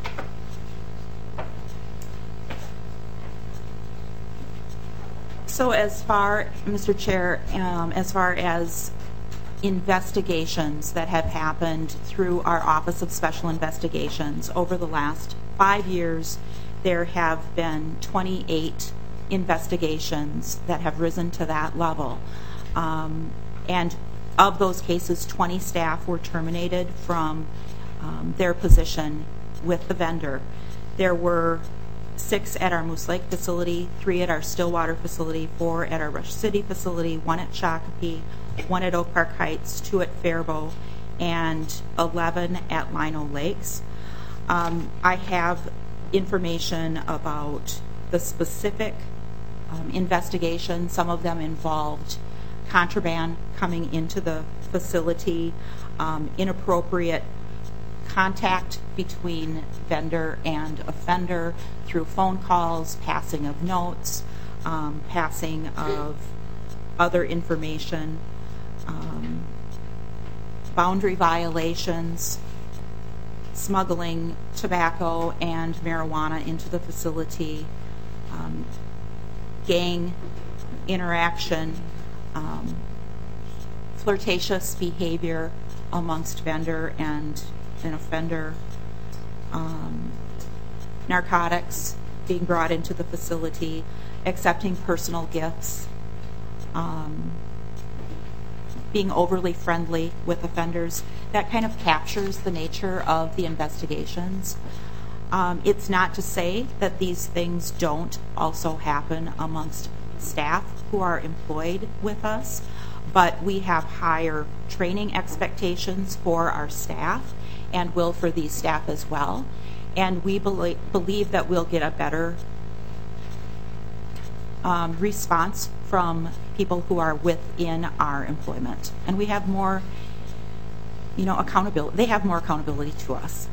So as far, Mr. Chair, as far as investigations that have happened through our Office of Special Investigations over the last 5 years, there have been 28 investigations that have risen to that level. And of those cases, 20 staff were terminated from their position with the vendor. There were 6 at our Moose Lake facility, 3 at our Stillwater facility, 4 at our Rush City facility, 1 at Shakopee, 1 at Oak Park Heights, 2 at Faribault, and 11 at Lino Lakes. I have information about the specific investigation. Some of them involved contraband coming into the facility, inappropriate contact between vendor and offender through phone calls, passing of notes, passing of other information, boundary violations, smuggling tobacco and marijuana into the facility, gang interaction, flirtatious behavior amongst vendor and an offender, narcotics being brought into the facility, accepting personal gifts, being overly friendly with offenders. That kind of captures the nature of the investigations. It's not to say that these things don't also happen amongst staff who are employed with us, but we have higher training expectations for our staff and will for these staff as well. And we believe that we'll get a better response from people who are within our employment. And we have more, accountability. They have more accountability to us.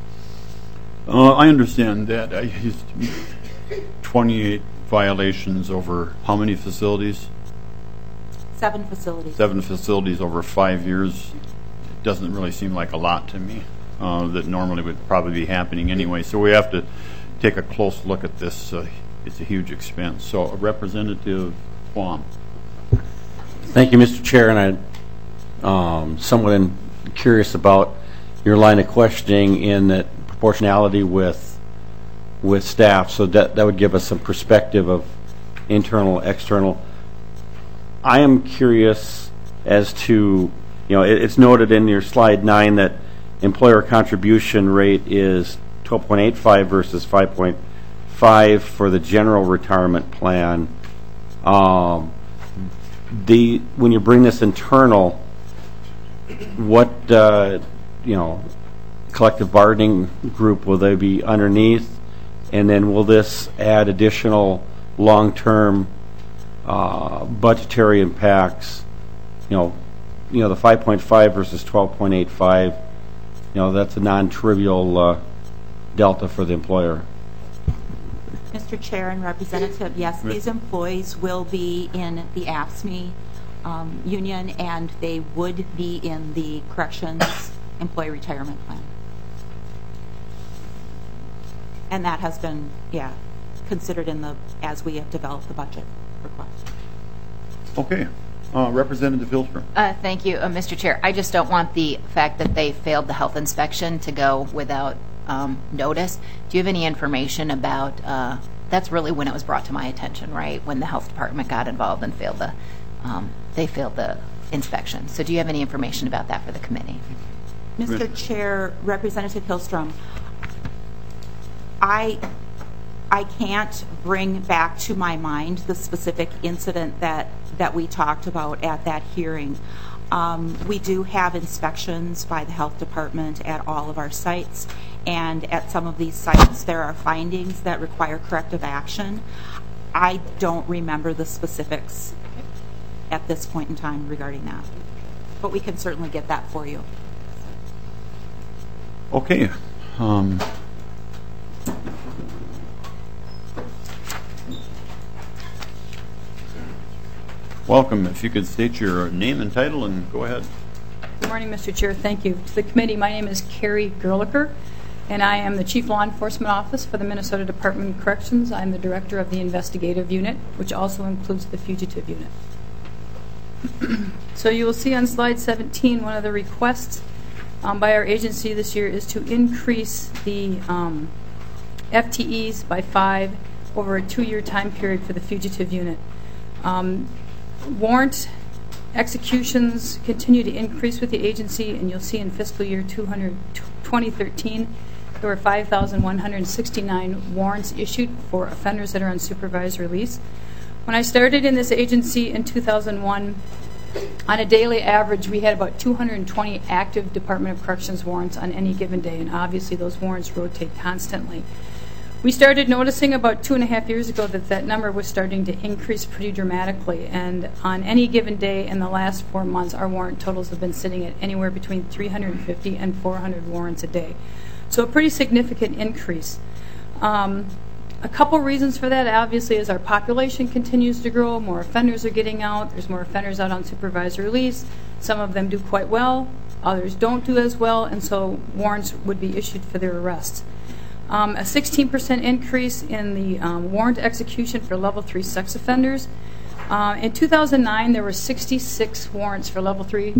I understand that. I used 28 violations over how many facilities? 7 facilities. 7 facilities over 5 years. It doesn't really seem like a lot to me. That normally would probably be happening anyway. So we have to take a close look at this. It's a huge expense. So, Representative Quam. Thank you, Mr. Chair, and I'm somewhat curious about your line of questioning in that proportionality with staff. So that would give us some perspective of internal, external. I am curious as to, it's noted in your slide 9 that employer contribution rate is 12.85 versus 5.5 for the general retirement plan. When you bring this internal, what collective bargaining group will they be underneath, and then will this add additional long-term budgetary impacts? The 5.5 versus 12.85. That's a non-trivial delta for the employer. Mr. Chair and Representative, yes, these employees will be in the AFSCME union, and they would be in the Corrections Employee Retirement Plan. And that has been, considered as we have developed the budget request. Okay. Representative Hillstrom. Thank you, Mr. Chair. I just don't want the fact that they failed the health inspection to go without notice. Do you have any information about, that's really when it was brought to my attention, right? When the health department got involved and failed the inspection. So do you have any information about that for the committee? Mr. Chair, Representative Hillstrom, I can't bring back to my mind the specific incident that we talked about at that hearing. We do have inspections by the health department at all of our sites, and at some of these sites there are findings that require corrective action. I don't remember the specifics at this point in time regarding that, but we can certainly get that for you. Okay. Welcome. If you could state your name and title and go ahead. Good morning, Mr. Chair. Thank you. To the committee, my name is Carrie Gerlicher, and I am the Chief Law Enforcement Office for the Minnesota Department of Corrections. I'm the Director of the Investigative Unit, which also includes the Fugitive Unit. So you will see on slide 17, one of the requests by our agency this year is to increase the FTEs by 5 over a 2-year time period for the Fugitive Unit. Warrant executions continue to increase with the agency, and you'll see in fiscal year 2013 there were 5,169 warrants issued for offenders that are on supervised release. When I started in this agency in 2001, on a daily average we had about 220 active Department of Corrections warrants on any given day, and obviously those warrants rotate constantly. We started noticing about 2.5 years ago that number was starting to increase pretty dramatically, and on any given day in the last 4 months, our warrant totals have been sitting at anywhere between 350 and 400 warrants a day. So a pretty significant increase. A couple reasons for that, obviously, as our population continues to grow, more offenders are getting out, there's more offenders out on supervised release. Some of them do quite well, others don't do as well, and so warrants would be issued for their arrests. A 16% increase in the warrant execution for level 3 sex offenders. In 2009, there were 66 warrants for level 3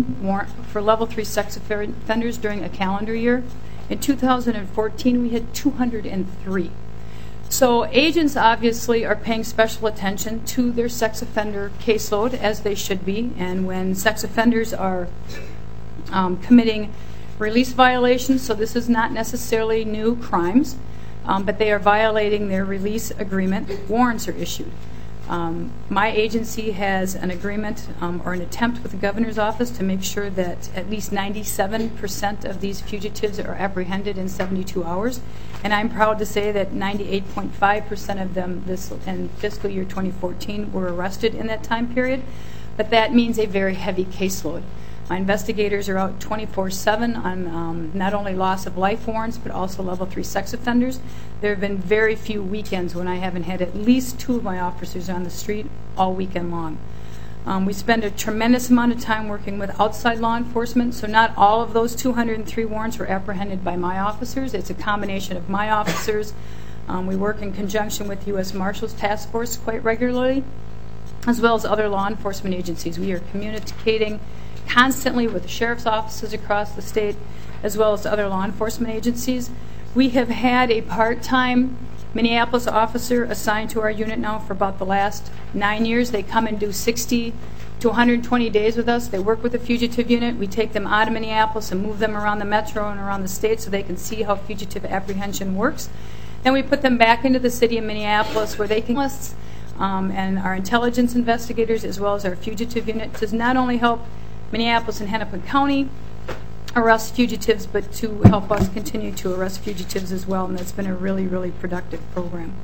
sex offenders during a calendar year. In 2014, we had 203. So agents obviously are paying special attention to their sex offender caseload, as they should be, and when sex offenders are committing release violations, so this is not necessarily new crimes, but they are violating their release agreement, warrants are issued. My agency has an agreement or an attempt with the governor's office to make sure that at least 97% of these fugitives are apprehended in 72 hours, and I'm proud to say that 98.5% of them in fiscal year 2014 were arrested in that time period, but that means a very heavy caseload. My investigators are out 24/7 on not only loss of life warrants, but also level 3 sex offenders. There have been very few weekends when I haven't had at least 2 of my officers on the street all weekend long. We spend a tremendous amount of time working with outside law enforcement, so not all of those 203 warrants were apprehended by my officers. It's a combination of my officers. We work in conjunction with U.S. Marshals Task Force quite regularly, as well as other law enforcement agencies. We are communicating constantly with the sheriff's offices across the state, as well as other law enforcement agencies. We have had a part-time Minneapolis officer assigned to our unit now for about the last 9 years. They come and do 60 to 120 days with us. They work with the fugitive unit. We take them out of Minneapolis and move them around the metro and around the state so they can see how fugitive apprehension works. Then we put them back into the city of Minneapolis where they can and our intelligence investigators, as well as our fugitive unit, does not only help Minneapolis and Hennepin County arrest fugitives, but to help us continue to arrest fugitives as well, and that's been a really, really productive program.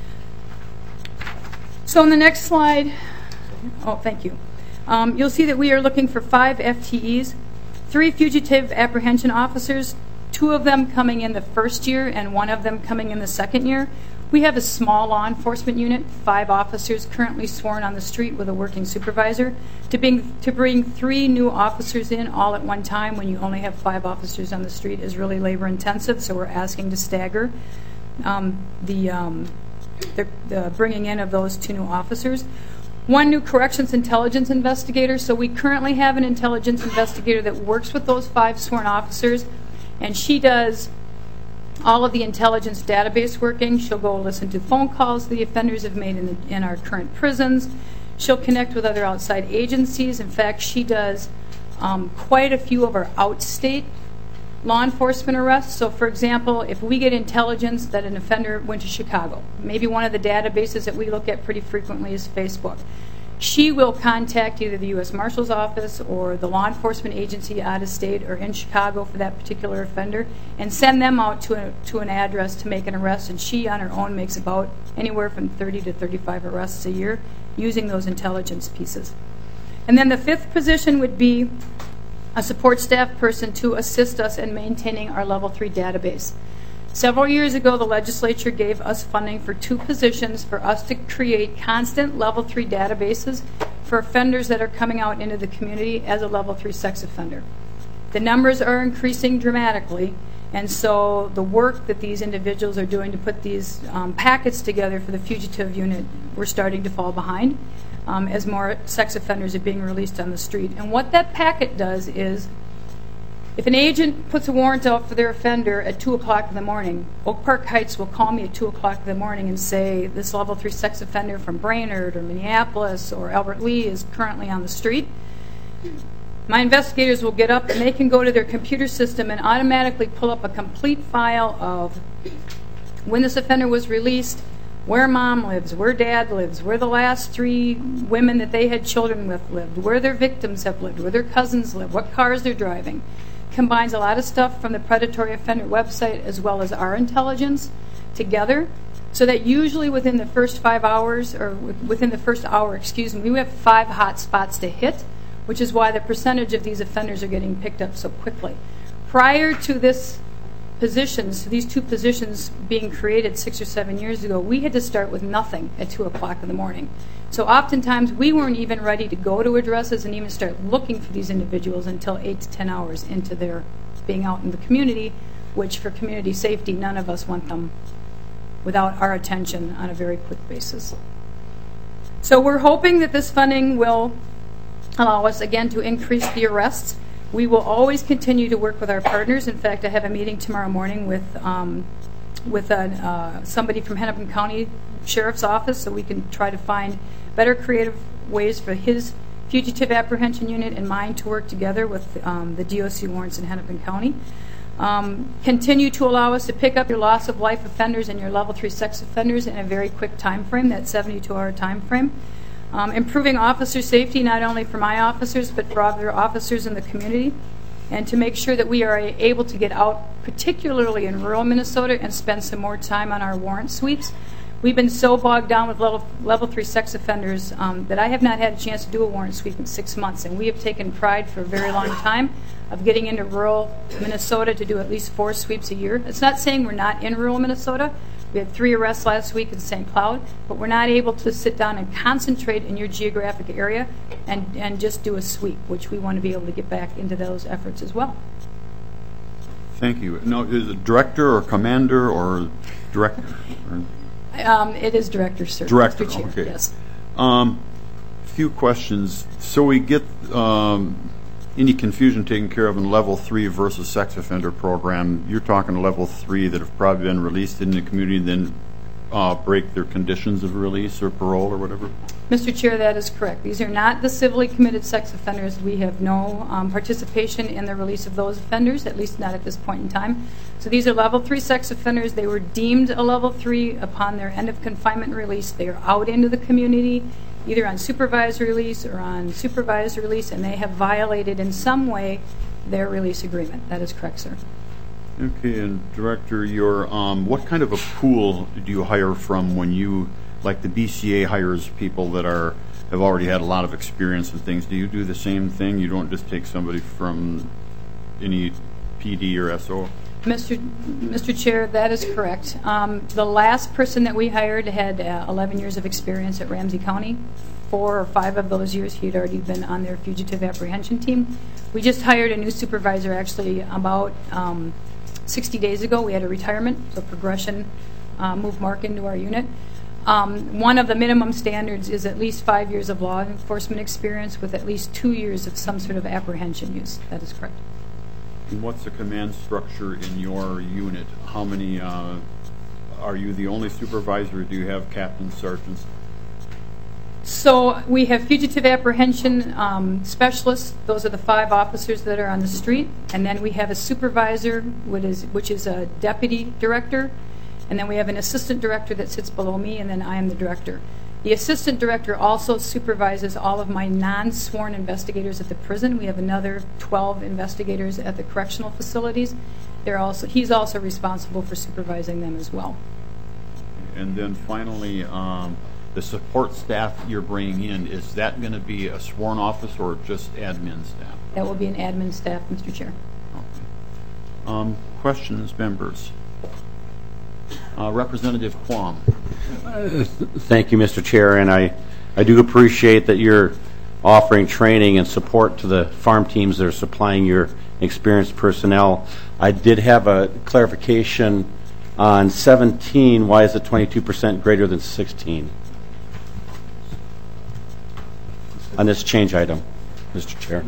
So on the next slide, thank you. You'll see that we are looking for 5 FTEs, 3 fugitive apprehension officers, 2 of them coming in the first year and 1 of them coming in the second year. We have a small law enforcement unit, 5 officers currently sworn on the street with a working supervisor. To bring 3 new officers in all at one time when you only have 5 officers on the street is really labor intensive, so we're asking to stagger the bringing in of those 2 new officers. 1 new corrections intelligence investigator, so we currently have an intelligence investigator that works with those 5 sworn officers, and she does all of the intelligence database working. She'll go listen to phone calls the offenders have made in our current prisons. She'll connect with other outside agencies. In fact, she does quite a few of our outstate law enforcement arrests. So, for example, if we get intelligence that an offender went to Chicago, maybe one of the databases that we look at pretty frequently is Facebook. She will contact either the U.S. Marshal's Office or the law enforcement agency out of state or in Chicago for that particular offender and send them out to an address to make an arrest. And she, on her own, makes about anywhere from 30 to 35 arrests a year using those intelligence pieces. And then the fifth position would be a support staff person to assist us in maintaining our Level 3 database. Several years ago, the legislature gave us funding for 2 positions for us to create constant Level 3 databases for offenders that are coming out into the community as a Level 3 sex offender. The numbers are increasing dramatically, and so the work that these individuals are doing to put these packets together for the fugitive unit, we're starting to fall behind as more sex offenders are being released on the street. And what that packet does is, if an agent puts a warrant out for their offender at 2 o'clock in the morning, Oak Park Heights will call me at 2 o'clock in the morning and say, this Level 3 sex offender from Brainerd or Minneapolis or Albert Lee is currently on the street. My investigators will get up and they can go to their computer system and automatically pull up a complete file of when this offender was released, where mom lives, where dad lives, where the last 3 women that they had children with lived, where their victims have lived, where their cousins live, what cars they're driving. Combines a lot of stuff from the predatory offender website as well as our intelligence together, so that usually within the first 5 hours, or within the first hour, we have 5 hot spots to hit, which is why the percentage of these offenders are getting picked up so quickly. Prior to these 2 positions being created 6 or 7 years ago, we had to start with nothing at 2 o'clock in the morning. So oftentimes we weren't even ready to go to addresses and even start looking for these individuals until 8 to 10 hours into their being out in the community, which for community safety, none of us want them without our attention on a very quick basis. So we're hoping that this funding will allow us again to increase the arrests. We will always continue to work with our partners. In fact, I have a meeting tomorrow morning with somebody from Hennepin County Sheriff's Office, so we can try to find better creative ways for his fugitive apprehension unit and mine to work together with the DOC warrants in Hennepin County. Continue to allow us to pick up your loss of life offenders and your Level 3 sex offenders in a very quick time frame, that 72-hour time frame. Improving officer safety, not only for my officers, but for other officers in the community, and to make sure that we are able to get out, particularly in rural Minnesota, and spend some more time on our warrant sweeps. We've been so bogged down with level 3 sex offenders that I have not had a chance to do a warrant sweep in 6 months, and we have taken pride for a very long time of getting into rural Minnesota to do at least 4 sweeps a year. It's not saying we're not in rural Minnesota. We had 3 arrests last week in St. Cloud, but we're not able to sit down and concentrate in your geographic area and just do a sweep, which we want to be able to get back into those efforts as well. Thank you. Now, is it director or commander or director? It is director, sir. Director, Mr. Chair, okay. Yes. Few questions. So we get any confusion taken care of in Level 3 versus sex offender program. You're talking Level 3 that have probably been released in the community and then break their conditions of release or parole or whatever? Mr. Chair, that is correct. These are not the civilly committed sex offenders. We have no participation in the release of those offenders, at least not at this point in time. So these are Level 3 sex offenders. They were deemed a Level 3 upon their end of confinement release. They are out into the community, either on supervised release or on supervised release, and they have violated in some way their release agreement. That is correct, sir. Okay, and Director, what kind of a pool do you hire from when you, like the BCA hires people that have already had a lot of experience and things? Do you do the same thing? You don't just take somebody from any PD or SO? Mr. Chair, that is correct. The last person that we hired had 11 years of experience at Ramsey County. 4 or 5 of those years he had already been on their fugitive apprehension team. We just hired a new supervisor actually about 60 days ago. We had a retirement, so progression moved Mark into our unit. One of the minimum standards is at least 5 years of law enforcement experience with at least 2 years of some sort of apprehension use. That is correct. And what's the command structure in your unit? How many, are you the only supervisor, or do you have captains, sergeants? So we have fugitive apprehension specialists. Those are the 5 officers that are on the street. And then we have a supervisor, which is a deputy director. And then we have an assistant director that sits below me, and then I am the director. The assistant director also supervises all of my non-sworn investigators at the prison. We have another 12 investigators at the correctional facilities. He's also responsible for supervising them as well. And then finally, the support staff you're bringing in, is that going to be a sworn office or just admin staff? That will be an admin staff, Mr. Chair. Okay. Questions, members? Representative Quam. Thank you, Mr. Chair, and I do appreciate that you're offering training and support to the farm teams that are supplying your experienced personnel. I did have a clarification on 17. Why is it 22% greater than 16 on this change item, Mr. Chair?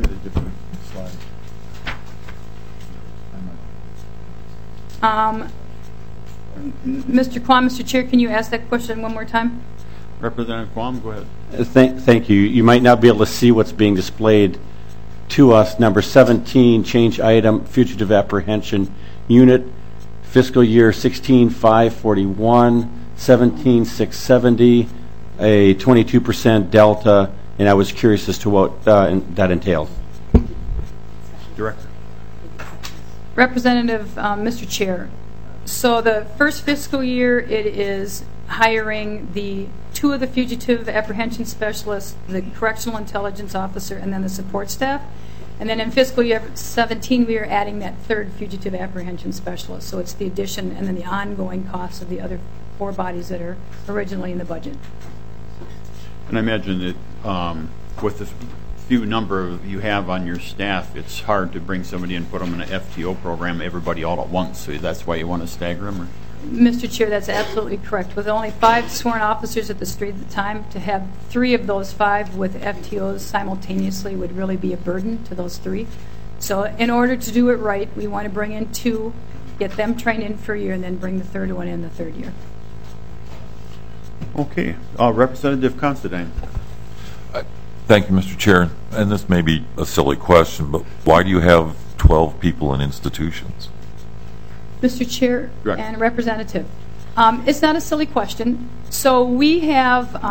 Mr. Quam, Mr. Chair, can you ask that question one more time? Representative Quam, go ahead. Thank you. You might not be able to see what's being displayed to us. Number 17, change item, fugitive apprehension unit, fiscal year 16,541, 17,670, a 22% delta, and I was curious as to what that entails. Director. Representative, Mr. Chair, so the first fiscal year it is hiring the 2 of the fugitive apprehension specialists, the correctional intelligence officer, and then the support staff. And then in fiscal year 17, we are adding that 3rd fugitive apprehension specialist. So it's the addition and then the ongoing costs of the other 4 bodies that are originally in the budget. And I imagine that with the few number you have on your staff, it's hard to bring somebody and put them in an FTO program, everybody all at once. So that's why you want to stagger them? Or? Mr. Chair, that's absolutely correct. With only 5 sworn officers at the street at the time, to have 3 of those 5 with FTOs simultaneously would really be a burden to those 3. So in order to do it right, we want to bring in 2, get them trained in for a year, and then bring the 3rd one in the 3rd year. Okay. Representative Considine. Thank you, Mr. Chair. And this may be a silly question, but why do you have 12 people in institutions? Mr. Chair and Representative, it's not a silly question. So we have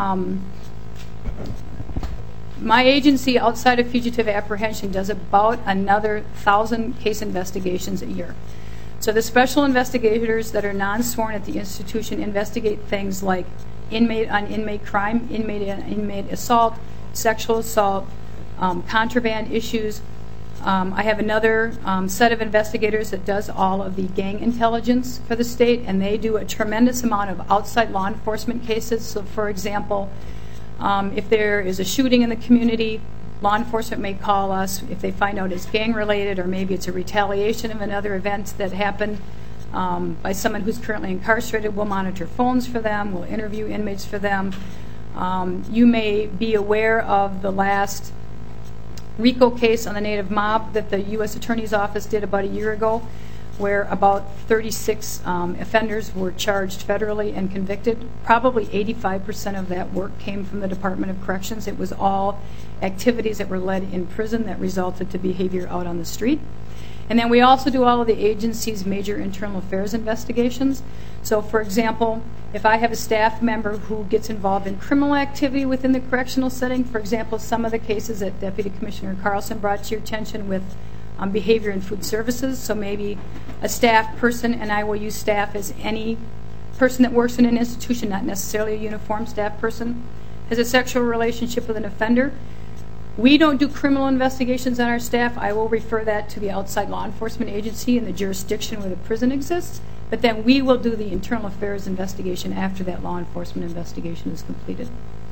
my agency outside of fugitive apprehension does about another 1,000 case investigations a year. So the special investigators that are non-sworn at the institution investigate things like inmate on inmate crime, inmate on inmate assault, sexual assault, contraband issues. I have another set of investigators that does all of the gang intelligence for the state, and they do a tremendous amount of outside law enforcement cases. So, for example, if there is a shooting in the community, law enforcement may call us if they find out it's gang-related, or maybe it's a retaliation of another event that happened by someone who's currently incarcerated. We'll monitor phones for them. We'll interview inmates for them. You may be aware of the last RICO case on the Native mob that the U.S. Attorney's Office did about a year ago, where about 36 offenders were charged federally and convicted. Probably 85% of that work came from the Department of Corrections. It was all activities that were led in prison that resulted to behavior out on the street. And then we also do all of the agency's major internal affairs investigations. So, for example, if I have a staff member who gets involved in criminal activity within the correctional setting, for example, some of the cases that Deputy Commissioner Carlson brought to your attention with behavior and food services, so maybe a staff person, and I will use staff as any person that works in an institution, not necessarily a uniformed staff person, has a sexual relationship with an offender. We don't do criminal investigations on our staff. I will refer that to the outside law enforcement agency in the jurisdiction where the prison exists, but then we will do the internal affairs investigation after that law enforcement investigation is completed.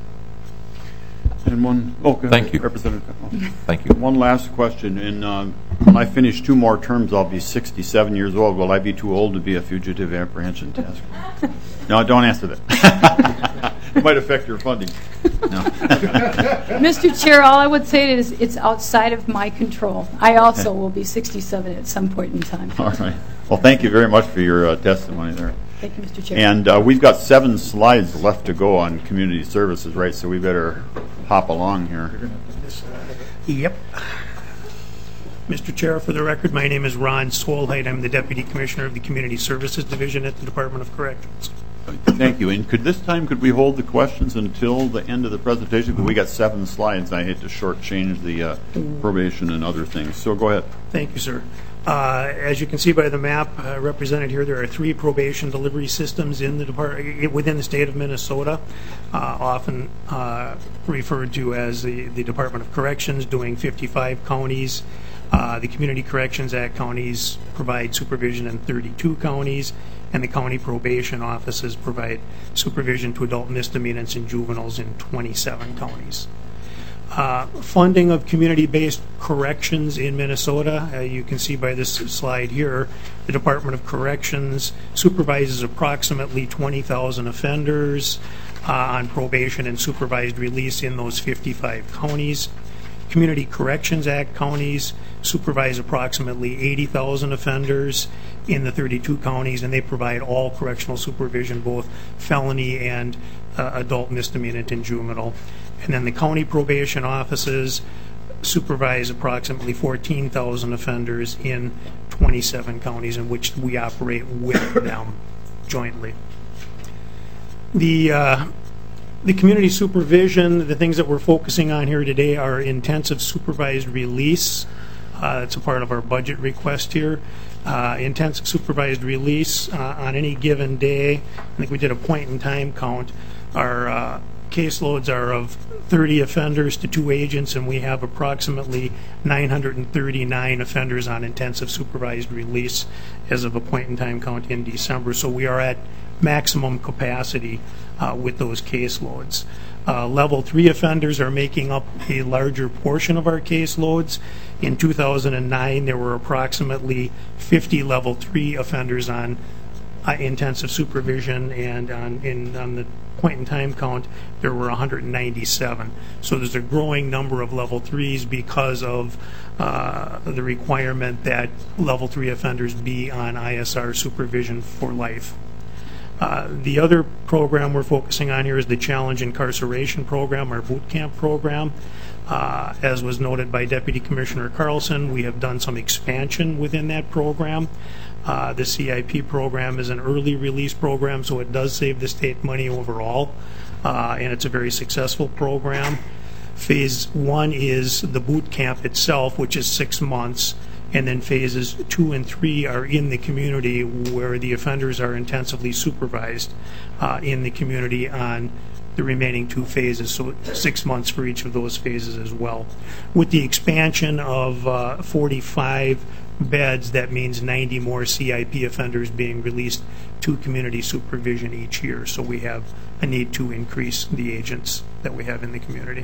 And one, thank you. Representative. Thank you. One last question. And when I finish 2 more terms, I'll be 67 years old. Will I be too old to be a fugitive apprehension task force? No, don't answer that. It might affect your funding. No. Mr. Chair, all I would say is it's outside of my control. I also will be 67 at some point in time. All right. Well, thank you very much for your testimony there. Thank you, Mr. Chair. And we've got 7 slides left to go on community services, right? So we better hop along here. Yep. Mr. Chair, for the record, my name is Ron Solheit. I'm the Deputy Commissioner of the Community Services Division at the Department of Corrections. Thank you. And could we hold the questions until the end of the presentation? Because we got 7 slides. I hate to shortchange the probation and other things. So go ahead. Thank you, sir. As you can see by the map represented here, there are 3 probation delivery systems in the within the state of Minnesota, often referred to as the Department of Corrections, doing 55 counties. The Community Corrections Act counties provide supervision in 32 counties, and the county probation offices provide supervision to adult misdemeanants and juveniles in 27 counties. Funding of community-based corrections in Minnesota, you can see by this slide here, the Department of Corrections supervises approximately 20,000 offenders on probation and supervised release in those 55 counties. Community Corrections Act counties supervise approximately 80,000 offenders in the 32 counties, and they provide all correctional supervision, both felony and adult misdemeanant and juvenile. And then the county probation offices supervise approximately 14,000 offenders in 27 counties in which we operate with them jointly. The community supervision, the things that we're focusing on here today are intensive supervised release. It's a part of our budget request here. Intensive supervised release on any given day, I think we did a point in time count. Our caseloads are of 30 offenders to 2 agents, and we have approximately 939 offenders on intensive supervised release as of a point in time count in December. So we are at maximum capacity with those caseloads. Level 3 offenders are making up a larger portion of our caseloads. In 2009, there were approximately 50 Level 3 offenders on intensive supervision, and on the point in time count, there were 197. So there's a growing number of Level 3s because of the requirement that Level 3 offenders be on ISR supervision for life. The other program we're focusing on here is the Challenge Incarceration Program, our boot camp program. As was noted by Deputy Commissioner Carlson, we have done some expansion within that program. The CIP program is an early release program, so it does save the state money overall, and it's a very successful program. Phase 1 is the boot camp itself, which is 6 months, and then phases 2 and 3 are in the community where the offenders are intensively supervised in the community on the remaining 2 phases, so 6 months for each of those phases as well. With the expansion of 45 beds, that means 90 more CIP offenders being released to community supervision each year, so we have a need to increase the agents that we have in the community.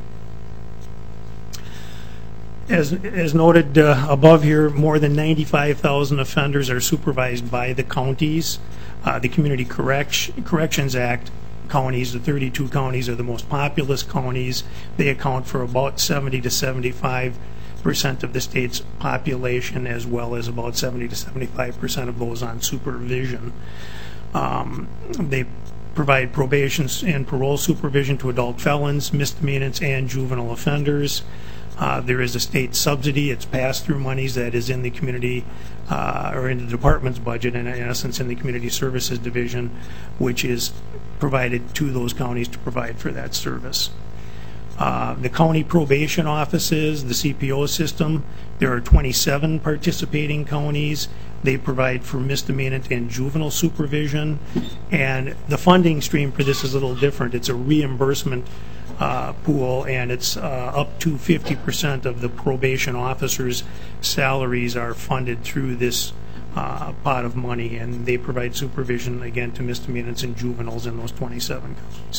As noted above here, more than 95,000 offenders are supervised by the counties. The Community Corrections Act counties, the 32 counties, are the most populous counties. They account for about 70 to 75% of the state's population, as well as about 70 to 75% of those on supervision. They provide probation and parole supervision to adult felons, misdemeanants, and juvenile offenders. There is a state subsidy. It's pass-through monies that is in the community or in the department's budget, and in essence in the Community Services Division, which is provided to those counties to provide for that service. The county probation offices, the CPO system, there are 27 participating counties. They provide for misdemeanant and juvenile supervision, and the funding stream for this is a little different. It's a reimbursement pool, and it's up to 50% of the probation officers' salaries are funded through this pot of money, and they provide supervision again to misdemeanants and juveniles in those 27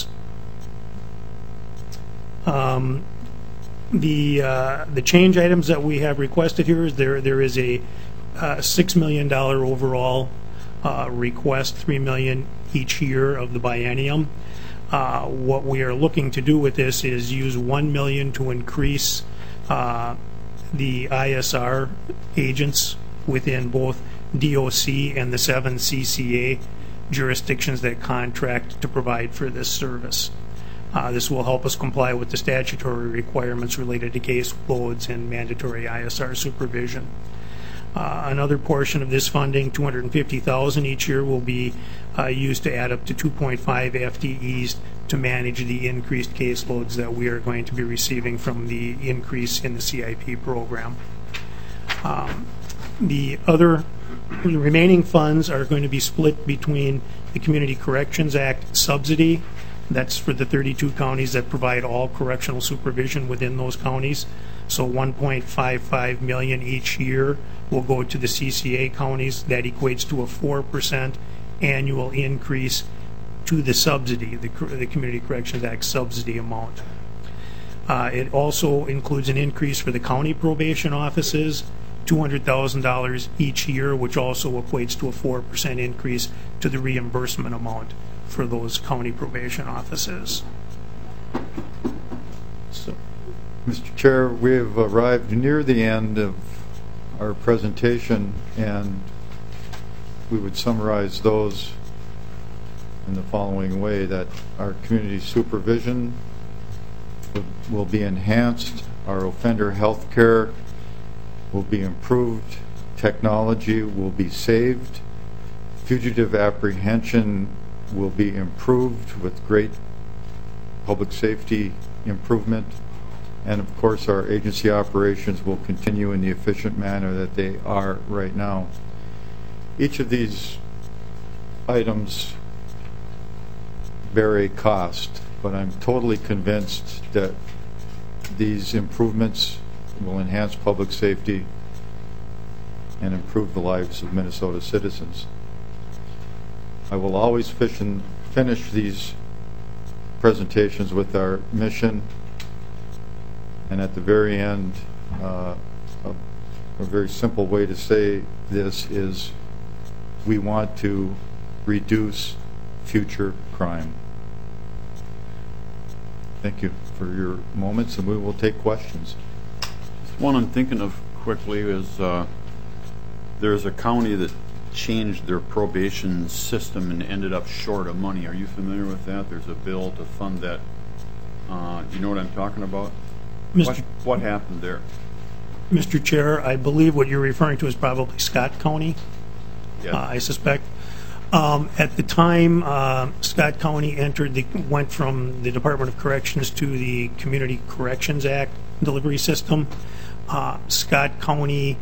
counties. The change items that we have requested here is there is a $6 million overall request, $3 million each year of the biennium. What we are looking to do with this is use $1 million to increase the ISR agents within both DOC and the 7 CCA jurisdictions that contract to provide for this service. This will help us comply with the statutory requirements related to caseloads and mandatory ISR supervision. Another portion of this funding, $250,000 each year, will be used to add up to 2.5 FTEs to manage the increased caseloads that we are going to be receiving from the increase in the CIP program. The remaining funds are going to be split between the Community Corrections Act subsidy. That's for the 32 counties that provide all correctional supervision within those counties. So $1.55 million each year will go to the CCA counties. That equates to a 4% annual increase to the subsidy, the Community Corrections Act subsidy amount. It also includes an increase for the county probation offices, $200,000 each year, which also equates to a 4% increase to the reimbursement amount for those county probation offices. So, Mr. Chair, we have arrived near the end of our presentation, and we would summarize those in the following way: that our community supervision will be enhanced, our offender health care will be improved, technology will be saved, fugitive apprehension will be improved with great public safety improvement, and of course our agency operations will continue in the efficient manner that they are right now. Each of these items bear a cost, but I'm totally convinced that these improvements will enhance public safety and improve the lives of Minnesota citizens. I will always finish these presentations with our mission, and at the very end, a very simple way to say this is we want to reduce future crime. Thank you for your moments, and we will take questions. One I'm thinking of quickly is there's a county that changed their probation system and ended up short of money. Are you familiar with that? There's a bill to fund that. You know what I'm talking about? What happened there? Mr. Chair, I believe what you're referring to is probably Scott County, Yes. I suspect. At the time, Scott County went from the Department of Corrections to the Community Corrections Act delivery system. Scott County,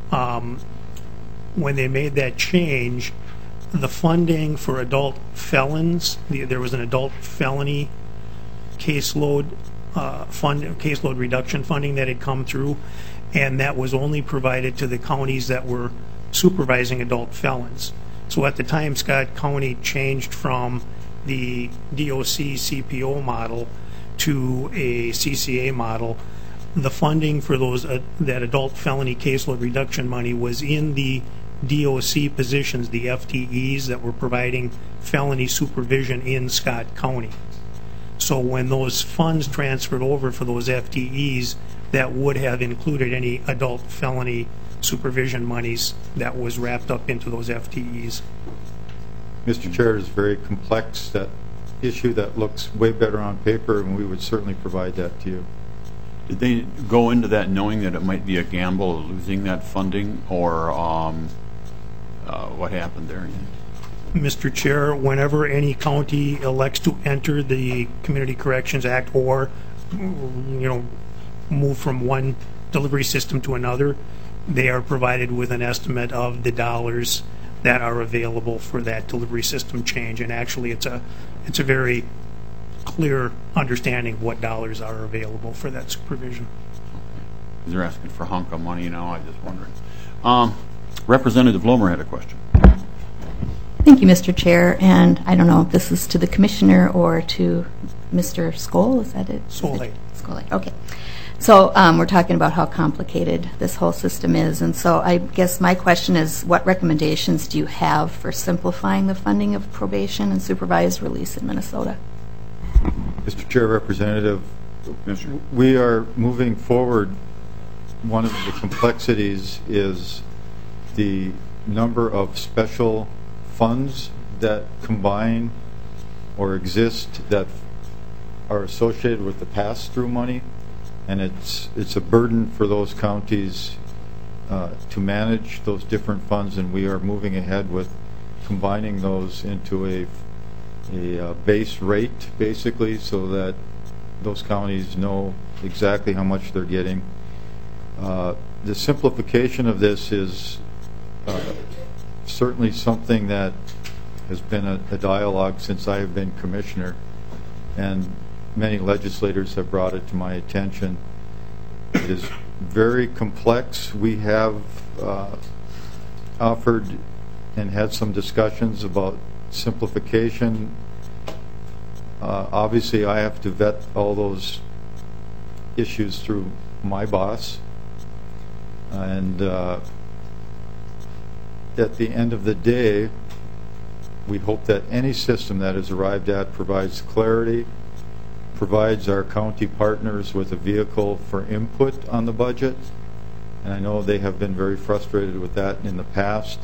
when they made that change, the funding for adult felons, there was an adult felony caseload caseload reduction funding that had come through, and that was only provided to the counties that were supervising adult felons. So at the time, Scott County changed from the DOC CPO model to a CCA model. The funding for those that adult felony caseload reduction money was in the DOC positions, the FTEs that were providing felony supervision in Scott County. So when those funds transferred over for those FTEs, that would have included any adult felony supervision monies that was wrapped up into those FTEs. Mr. Chair, it's very complex, that issue that looks way better on paper, and we would certainly provide that to you. Did they go into that knowing that it might be a gamble of losing that funding, or what happened there? Mr. Chair, whenever any county elects to enter the Community Corrections Act or, move from one delivery system to another, they are provided with an estimate of the dollars that are available for that delivery system change. And actually, it's a very clear understanding of what dollars are available for that supervision. They're asking for a hunk of money now. I'm just wondering. Representative Lomer had a question. Thank you, Mr. Chair. And I don't know if this is to the Commissioner or to Mr. Skoll. Is that it? Skoll. Okay. So we're talking about how complicated this whole system is. And so I guess my question is, what recommendations do you have for simplifying the funding of probation and supervised release in Minnesota? Mr. Chair, Representative, we are moving forward. One of the complexities is the number of special funds that combine or exist that are associated with the pass-through money, and it's a burden for those counties to manage those different funds, and we are moving ahead with combining those into a base rate, basically, so that those counties know exactly how much they're getting. The simplification of this is certainly something that has been a dialogue since I have been commissioner, and many legislators have brought it to my attention. It is very complex. We have offered and had some discussions about simplification. Obviously, I have to vet all those issues through my boss, and at the end of the day, we hope that any system that is arrived at provides clarity, provides our county partners with a vehicle for input on the budget, and I know they have been very frustrated with that in the past.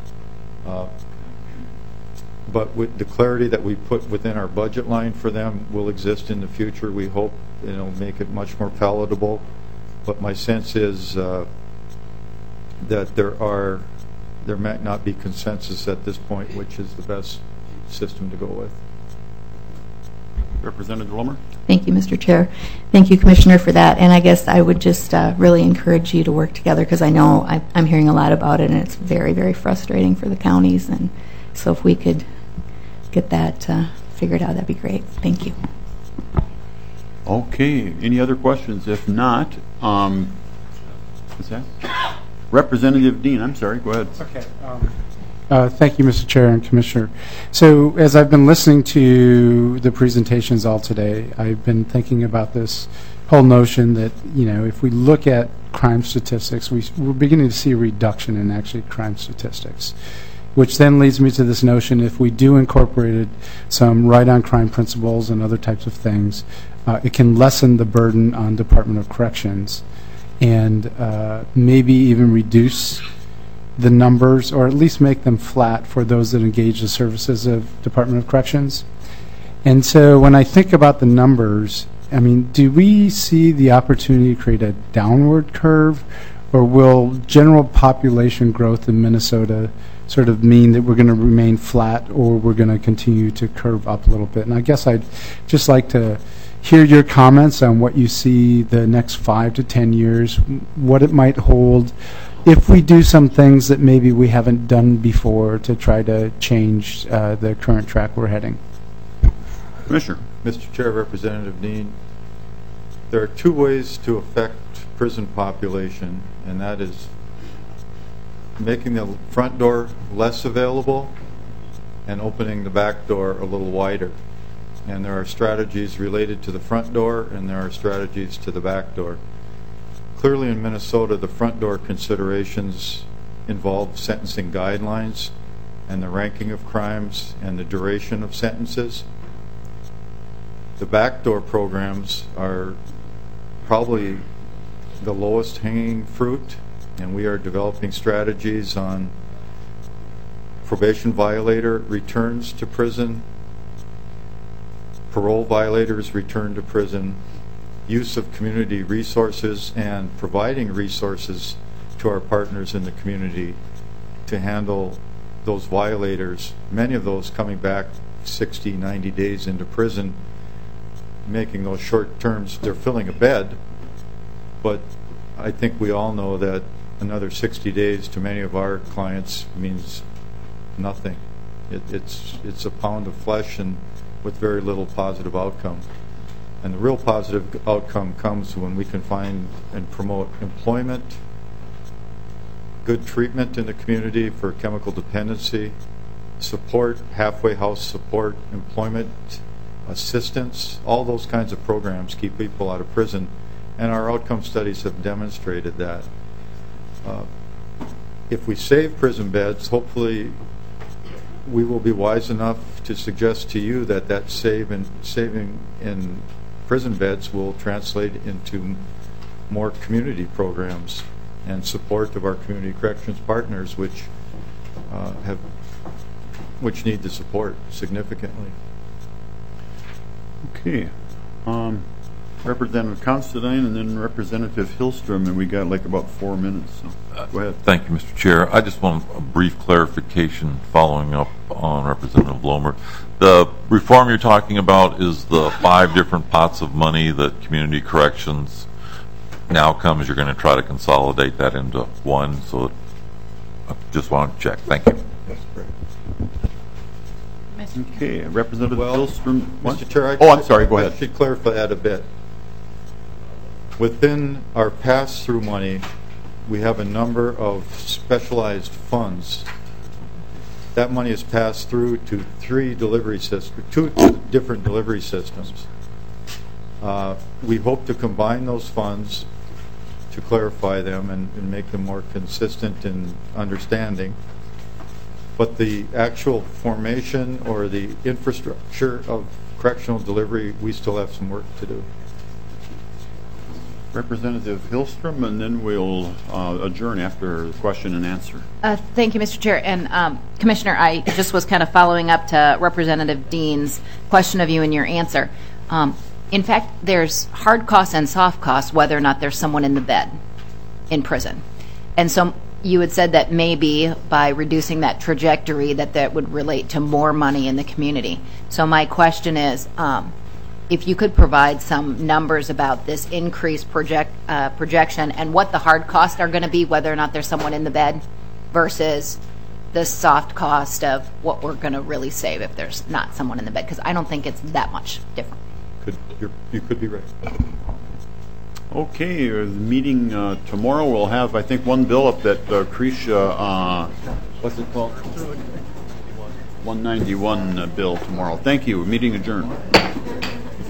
But with the clarity that we put within our budget line for them will exist in the future. We hope it'll make it much more palatable. But my sense is that there might not be consensus at this point, which is the best system to go with. Representative Wilmer? Thank you, Mr. Chair. Thank you, Commissioner, for that. And I guess I would just really encourage you to work together, because I know I'm hearing a lot about it, and it's very, very frustrating for the counties. And so if we could get that figured out, that'd be great. Thank you. Okay. Any other questions? If not, what's that? Representative Dean, I'm sorry. Go ahead. Okay. Thank you, Mr. Chair and Commissioner. So as I've been listening to the presentations all today, I've been thinking about this whole notion that, if we look at crime statistics, we're beginning to see a reduction in actually crime statistics, which then leads me to this notion, if we do incorporate some right-on-crime principles and other types of things, it can lessen the burden on Department of Corrections and maybe even reduce the numbers, or at least make them flat for those that engage the services of Department of Corrections. And so when I think about the numbers, do we see the opportunity to create a downward curve, or will general population growth in Minnesota sort of mean that we're going to remain flat, or we're going to continue to curve up a little bit? And I guess I'd just like to hear your comments on what you see the next 5 to 10 years, what it might hold, if we do some things that maybe we haven't done before to try to change the current track we're heading. Commissioner. Mr. Chair, Representative Dean, there are two ways to affect prison population, and that is making the front door less available and opening the back door a little wider. And there are strategies related to the front door, and there are strategies to the back door. Clearly in Minnesota, the front door considerations involve sentencing guidelines and the ranking of crimes and the duration of sentences. The back door programs are probably the lowest hanging fruit, and we are developing strategies on probation violator returns to prison, parole violators return to prison, use of community resources, and providing resources to our partners in the community to handle those violators, many of those coming back 60, 90 days into prison, making those short terms. They're filling a bed, but I think we all know that another 60 days to many of our clients means nothing. It's a pound of flesh and with very little positive outcome. And the real positive outcome comes when we can find and promote employment, good treatment in the community for chemical dependency, support, halfway house support, employment assistance. All those kinds of programs keep people out of prison, and our outcome studies have demonstrated that. If we save prison beds, hopefully we will be wise enough to suggest to you that saving in prison beds will translate into more community programs and support of our community corrections partners, which have which need the support significantly. Okay. Representative Considine and then Representative Hillstrom, and we got like about 4 minutes. So go ahead. Thank you, Mr. Chair. I just want a brief clarification following up on Representative Lomer. The reform you're talking about is the 5 different pots of money that community corrections now comes. You're going to try to consolidate that into one. So I just want to check. Thank you. That's correct. Okay, Representative Hillstrom. Mr. Chair, I'm sorry. Go ahead. I should clarify that a bit. Within our pass-through money, we have a number of specialized funds. That money is passed through to 2 different delivery systems. We hope to combine those funds to clarify them and make them more consistent in understanding. But the actual formation or the infrastructure of correctional delivery, we still have some work to do. Representative Hillstrom, and then we'll adjourn after the question and answer. Thank you, Mr. Chair. And Commissioner, I just was kind of following up to Representative Dean's question of you and your answer. In fact, there's hard costs and soft costs whether or not there's someone in the bed in prison. And so you had said that maybe by reducing that trajectory that would relate to more money in the community. So my question is, if you could provide some numbers about this increased projection and what the hard costs are going to be, whether or not there's someone in the bed, versus the soft cost of what we're going to really save if there's not someone in the bed, because I don't think it's that much different. You could be right. Okay, the meeting tomorrow, we'll have, I think, one bill up that Cretia, what's it called? 191 bill tomorrow. Thank you. Meeting adjourned.